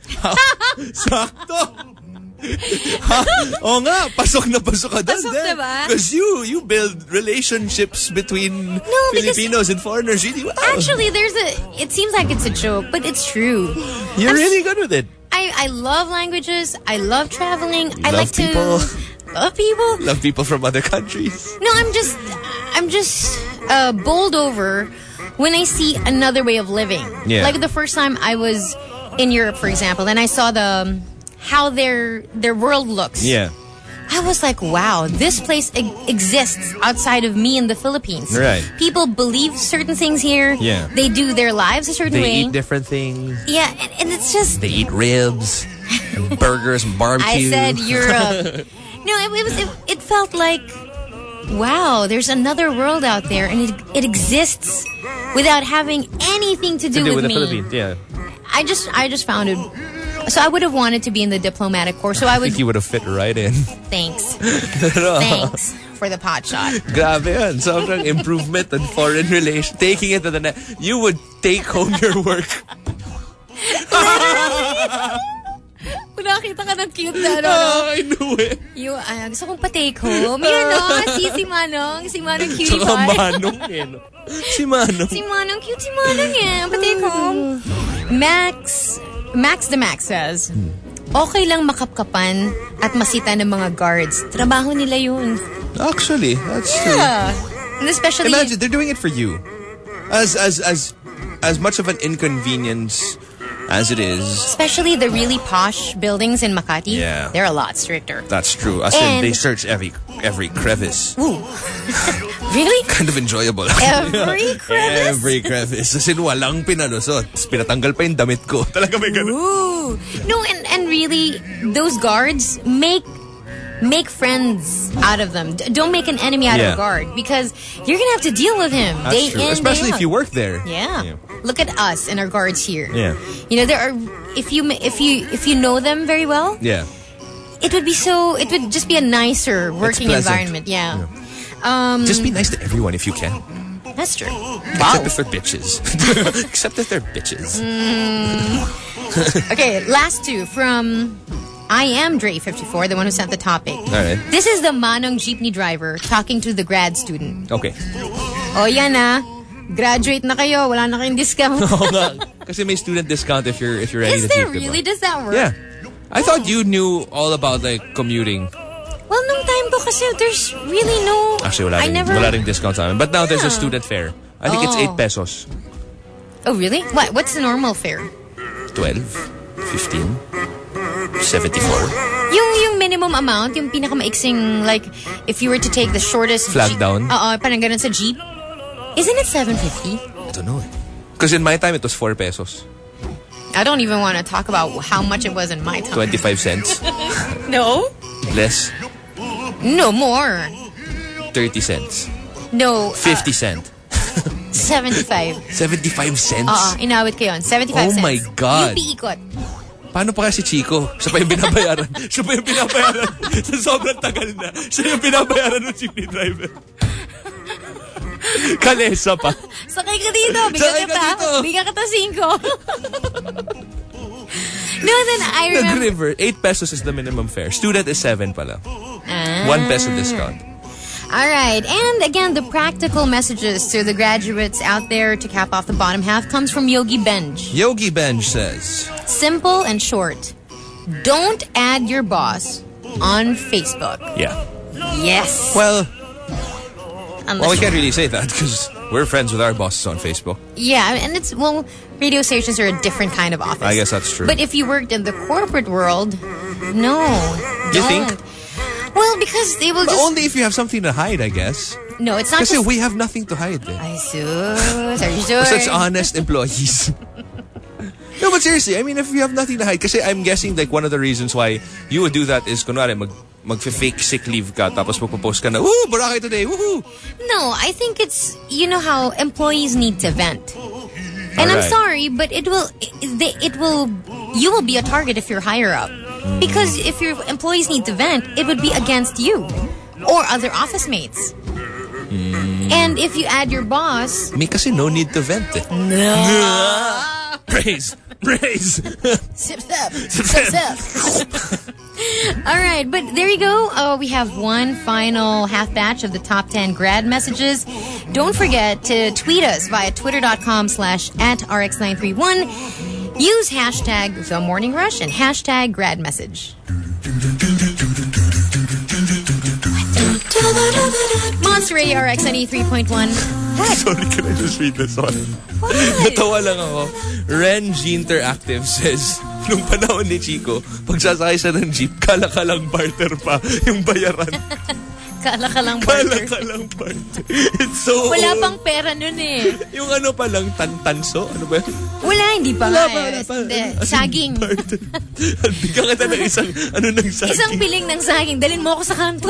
Sakto. Oo nga, pasok na pasok ka doon. Pasok, diba? Because you build relationships between because- Filipinos and foreigners really well. actually, it seems like it's a joke, but it's true. You're really good with it. I love languages. I love traveling. I love like to people. love people. Love people from other countries. No, I'm just bowled over when I see another way of living. Yeah. Like the first time I was in Europe, for example, and I saw how their world looks. Yeah. I was like, wow, this place exists outside of me in the Philippines. Right. People believe certain things here. Yeah. They do their lives a certain They way. eat different things. Yeah, and it's just... They eat ribs and burgers and barbecue. I said Europe. No, it felt like, wow, there's another world out there, and it exists without having anything to do with the me. Philippines, yeah. I just found it. So I would have wanted to be in the diplomatic corps. So I I would. think you would have fit right in. Thanks. Thanks for the pot shot. Grabe yan. Sobrang improvement on foreign relations. Taking it to the next. You would take home your work. nakita ka ng cute na I knew it. Yung, gusto kong pa-take home. Yun, no? Si Manong. Si Manong cutie Tsaka pie. Manong eh, no? Si Manong. Si Manong, cute si Manong eh. Pa-take home. Max the Max says, okay lang makapkapan at masita ng mga guards. Trabaho nila yun. Actually, that's true. Yeah. And especially... Imagine, they're doing it for you. As much of an inconvenience as it is. Especially the really posh buildings in Makati. Yeah. They're a lot stricter. That's true. As in, they search every crevice. Ooh. Really? Kind of enjoyable. Every crevice? Every crevice. As in, walang pinalusot. Tapos pinatanggal pa yung damit ko. Talaga may ganun. Ooh. No, and really, those guards make friends out of them. Don't make an enemy out of a guard because you're gonna have to deal with him That's day true. in, Especially day if you out. work there. Yeah. Look at us and our guards here. Yeah. You know, there are if you know them very well, Yeah. it would just be a nicer working pleasant. environment. Yeah. Just be nice to everyone if you can. That's true. Except if they're bitches. Except if they're bitches. Okay, last two from I am Dre54, the one who sent the topic. All right. This is the Manong jeepney driver talking to the grad student. Okay. O yan na, graduate na kayo, wala na kayong discount. Oo nga. Kasi may student discount if you're ready Is to there jeep, diba? really? Does that work? Yeah. I thought you knew all about like commuting. Well, nung time ko kasi there's really no... Actually, wala ring discount sa amin. But now there's a student fare. I think it's 8 pesos. Oh, really? What's the normal fare? 12, 15, 74. Yung minimum amount, yung pinakamaiksing, like, if you were to take the shortest... Flag down? Parang ganun sa jeep. Isn't it 750? I don't know. Because in my time, it was 4 pesos. I don't even want to talk about how much it was in my time. 25 cents. No? Less. No, more. 30 cents. No. 50 cent. 75. 75 cents? Inawit ko yun. 75 Oh cents. my God. UP ikot. Paano pa kasi Chico? Siya pa yung binabayaran. Siya pa yung binabayaran. Sa sobrang tagal na. Siya yung binabayaran ng jeepney driver. Kalesa pa. Sakay ka dito. Bigyan kita. Bigyan kita 5. No, then I remember... Nag-river, 8 pesos is the minimum fare. Student is 7 pala. 1 peso discount. All right. And again, the practical messages to the graduates out there to cap off the bottom half comes from Yogi Benj. Yogi Benj says, simple and short. Don't add your boss on Facebook. Yeah. Yes. Well, Unless we can't really say that because we're friends with our bosses on Facebook. Yeah, and it's, radio stations are a different kind of office. I guess that's true. But if you worked in the corporate world, no. You don't. think? Well, because they will But just... only if you have something to hide, I guess. No, it's not Kasi just... we have nothing to hide. Eh. Ay, sus. Are you sure? We're such honest employees. No, but seriously, I mean, if you have nothing to hide, kasi I'm guessing like one of the reasons why you would do that is, kunwari, mag-fake sick leave ka, tapos magpo-post ka na, woo, Boracay today, woohoo! No, I think it's, you know how employees need to vent. And I'm sorry, but you will be a target if you're higher up. Because if your employees need to vent, it would be against you or other office mates. And if you add your boss... May kasi no need to vent eh. No. Praise! Sip. All right, but there you go. We have one final half batch of the top 10 grad messages. Don't forget to tweet us via twitter.com/@rx931. Use hashtag #TheMorningRush and hashtag #GradMessage. Monster Radio RX 93.1. Sorry, can I just read this one? What? Natawa lang ako. Ren G Interactive says, nung panahon ni Chico, pagsasakay siya ng jeep, kala-kalang barter pa yung bayaran. Kala-kalang barter. Kala-kalang barter. It's so Wala old. pang pera nun eh. Yung ano pa lang, tanso? Ano ba yun? Wala, hindi pa Wala nga eh. pa. Hindi, saging. Barter. Bigyan kita ng isang saging. Isang piling ng saging. Dalhin mo ako sa kanto.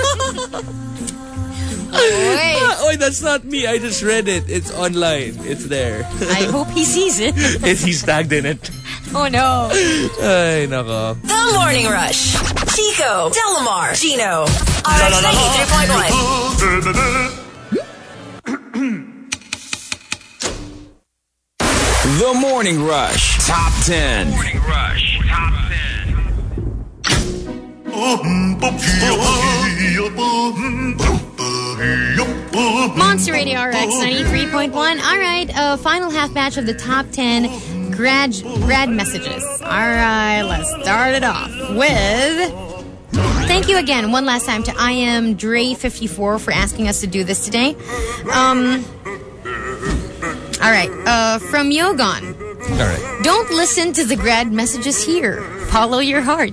Oy. That's not me. I just read it. It's online. It's there. I hope he sees it. He's tagged in it. Oh no. Ay, nako. The Morning Rush. Chico, Delamar, Gino. RX 93.1. The Morning Rush Top 10. Morning Rush Top 10. Monster Radio RX 93.1. All right, final half batch of the top 10 grad messages. All right, let's start it off with... Thank you again, one last time, to I am Dre54 for asking us to do this today. All right, from Yogon. All right. Don't listen to the grad messages here. Follow your heart.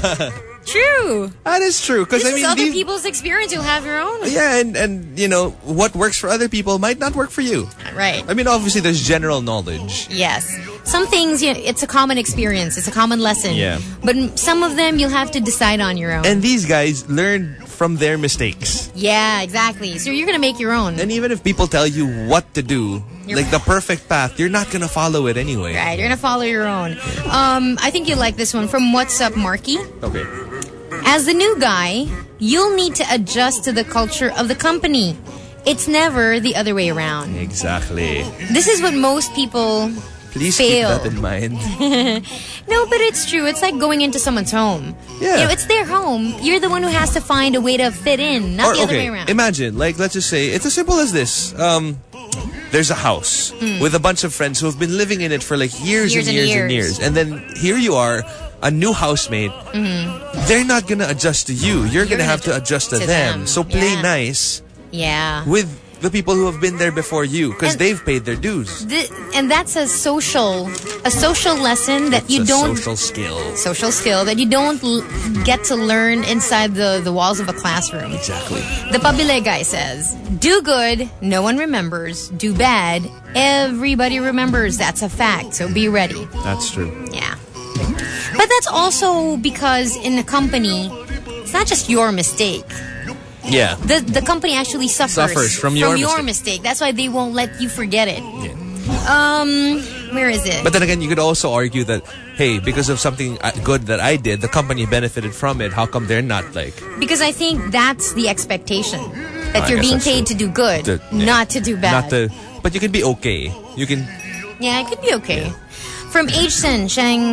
True. That is true. Because This I mean, is other people's experience. You'll have your own. Yeah, and you know, what works for other people might not work for you. Right. I mean, obviously, there's general knowledge. Yes. Some things, you know, it's a common experience. It's a common lesson. Yeah. But some of them, you'll have to decide on your own. And these guys learned from their mistakes. Yeah, exactly. So you're going to make your own. And even if people tell you what to do, like the perfect path, you're not going to follow it anyway. Right. You're going to follow your own. I think you like this one from What's Up, Marky. Okay. As the new guy, you'll need to adjust to the culture of the company. It's never the other way around. Exactly. This is what most people Please fail. keep that in mind. No, but it's true. It's like going into someone's home. Yeah. You know, it's their home. You're the one who has to find a way to fit in, not the other way around. Imagine, like, let's just say, it's as simple as this. There's a house with a bunch of friends who have been living in it for like years and years. And then here you are, a new housemate. They're not going to adjust to you. You're going to have to adjust to them. So play nice with the people who have been there before you, because they've paid their dues. And that's a social lesson that you don't... Social skill that you don't get to learn inside the walls of a classroom. Exactly. The Pabile guy says, do good, no one remembers. Do bad, everybody remembers. That's a fact, so be ready. That's true. Yeah. But that's also because in a company, it's not just your mistake. Yeah. The company actually suffers from your mistake. That's why they won't let you forget it. Yeah. Where is it? But then again, you could also argue that, hey, because of something good that I did, the company benefited from it. How come they're not like... Because I think that's the expectation. That you're being paid to do good, not to do bad. But you can be okay. You can... Yeah, it could be okay. Yeah. From Agesen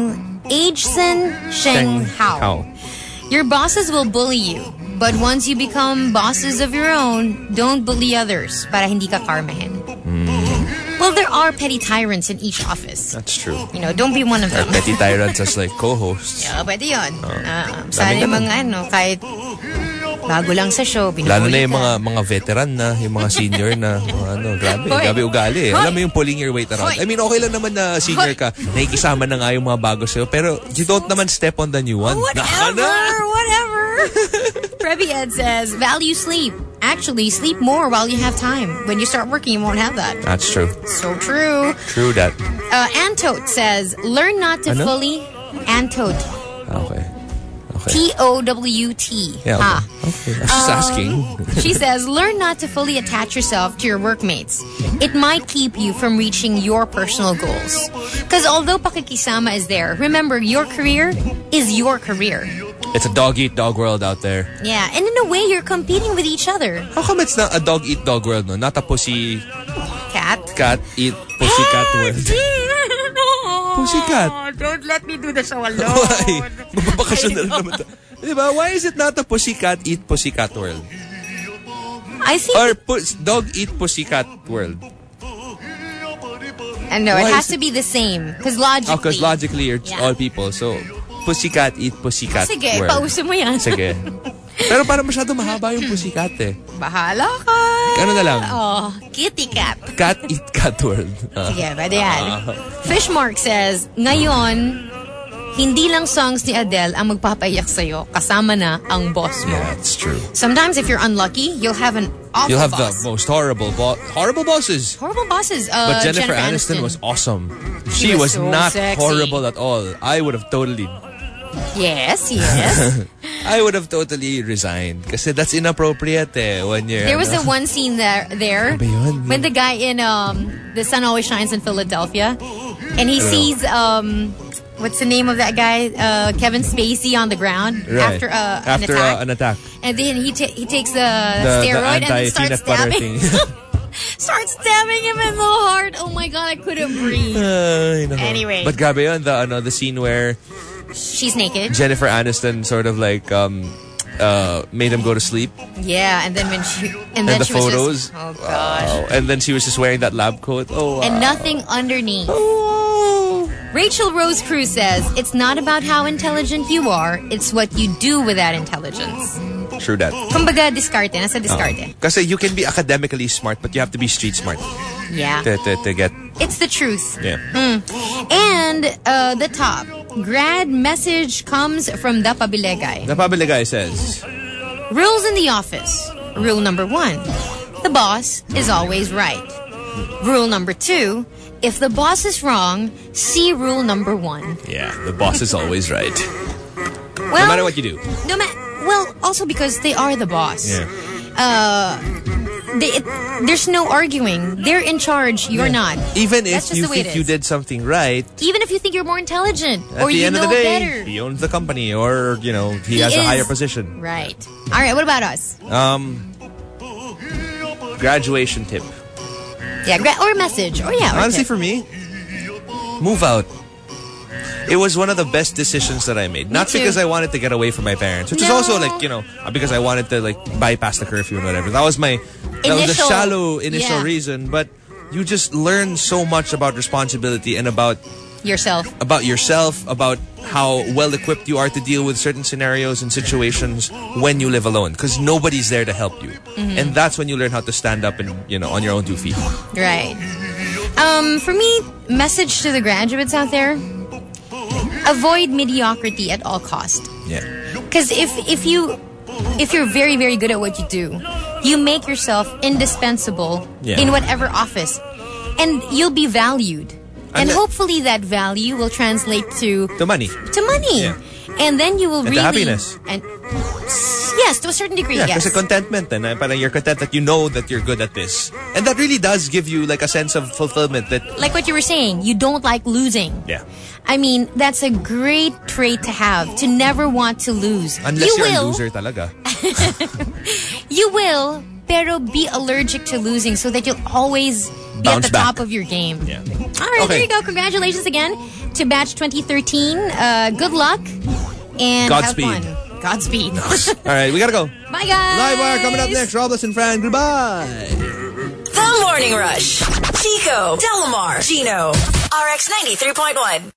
Sheng Hao. Your bosses will bully you. But once you become bosses of your own, don't bully others para hindi ka karmahin. Well, there are petty tyrants in each office. That's true. You know, don't be one of them. Or petty tyrants as like co-hosts. Yeah, pwede yun. Sana yung mga kahit bago lang sa show, lalo na yung mga veteran na, yung mga senior na, grabe ugali. Alam mo yung pulling your weight around. I mean, okay lang naman na senior ka, nakikisama na nga yung mga bago sa'yo, pero you don't naman step on the new one. Whatever. Preppy Ed says, value sleep. Actually, sleep more while you have time. When you start working, you won't have that. That's true. So true. True that. Antote says, learn not to fully... Antote. Okay. T-O-W-T. Yeah, okay. I was just asking. She says, learn not to fully attach yourself to your workmates. It might keep you from reaching your personal goals. Because although pakikisama is there, remember, your career is your career. It's a dog-eat-dog world out there. Yeah, and in a way, you're competing with each other. How come it's not a dog-eat-dog world, no? Not a pussy... Cat eat pussycat world. Pussycat. Don't let me do the show alone. Why? Mababakasyon na rin naman to. Diba? Why is it not a pussycat eat pussycat world? I think... Or dog eat pussycat world. And no, it has to be the same. Because logically... Because logically, you're all people. So, pussycat eat pussycat world. Sige, pauso mo yan. Sige. Pero parang masyado mahaba yung pussycat eh. Bahala ka. Ano na lang? Oh, kitty cat. Cat eat cat world. Sige, pwede yan. Fishmark says, ngayon, hindi lang songs ni Adele ang magpapayak sa'yo, kasama na ang boss mo. Yeah, that's true. Sometimes if you're unlucky, you'll have an awful You'll have boss. The most horrible bosses. Horrible bosses. But Jennifer Aniston was awesome. She was so not sexy. horrible at all. I would have totally... Yes. I would have totally resigned kasi that's inappropriate when you're... There was the one scene there when the guy in The Sun Always Shines in Philadelphia, and he sees what's the name of that guy, Kevin Spacey on the ground after an attack, and then he takes the steroid and then starts stabbing. Starts stabbing him in the heart. Oh my God, I couldn't breathe. Anyway. But grabe yun, the scene where she's naked. Jennifer Aniston sort of like made him go to sleep. Yeah, and then when And then the she was photos. just, oh gosh. Wow. And then she was just wearing that lab coat. Oh, wow. And nothing underneath. Rachel Rose Cruz says, it's not about how intelligent you are, it's what you do with that intelligence. True that. Kumbaga, diskarte. Nasa diskarte. Kasi you can be academically smart, but you have to be street smart Yeah. to get. It's the truth. Yeah. And the top. Grad message comes from the Pabilegay. The Pabilegay says, Rules in the office. Rule number 1. The boss is always right. Rule number 2. If the boss is wrong, see rule number 1. yeah, the boss is always right. Well, No matter what you do. Well, also because they are the boss. Yeah. There's no arguing. They're in charge. You're not. Even That's if just you the way it think you is. did something right, Even if you think you're more intelligent at or the you end know of the day, better. he owns the company or, he has a is. higher position. Right. All right. What about us? Graduation tip. Yeah. Or message. Or yeah. Or Honestly, tip. for me, move out. It was one of the best decisions that I made. Not too. because I wanted to get away from my parents, which is No. also like, because I wanted to like bypass the curfew and whatever. That was a shallow initial yeah. reason, but you just learn so much about responsibility and about Yourself. yourself, about how well equipped you are to deal with certain scenarios and situations when you live alone, because nobody's there to help you. And that's when you learn how to stand up and, on your own 2 feet. Right. For me, message to the graduates out there. Avoid mediocrity at all cost. Yeah. Because if you're very, very good at what you do, you make yourself indispensable Yeah. in whatever office. And you'll be valued. And that- hopefully that value will translate to money. money. Yeah. And then you will And to really... happiness. And yes, to a certain degree, Yeah, yes. kasi contentment and parang you're content that you know that you're good at this. And that really does give you like a sense of fulfillment that... Like what you were saying, you don't like losing. Yeah. I mean, that's a great trait to have, to never want to lose. Unless you you're will, a loser talaga. You will, pero be allergic to losing so that you'll always be Bounce at the back. top of your game. Yeah. All right, Okay. there you go. Congratulations again to Batch 2013. Good luck and Godspeed. have fun. Godspeed. All right, we gotta go. Bye, guys. Live wire coming up next. Robles and Fran. Goodbye. The Morning Rush. Chico, Delamar, Gino, RX 93.1.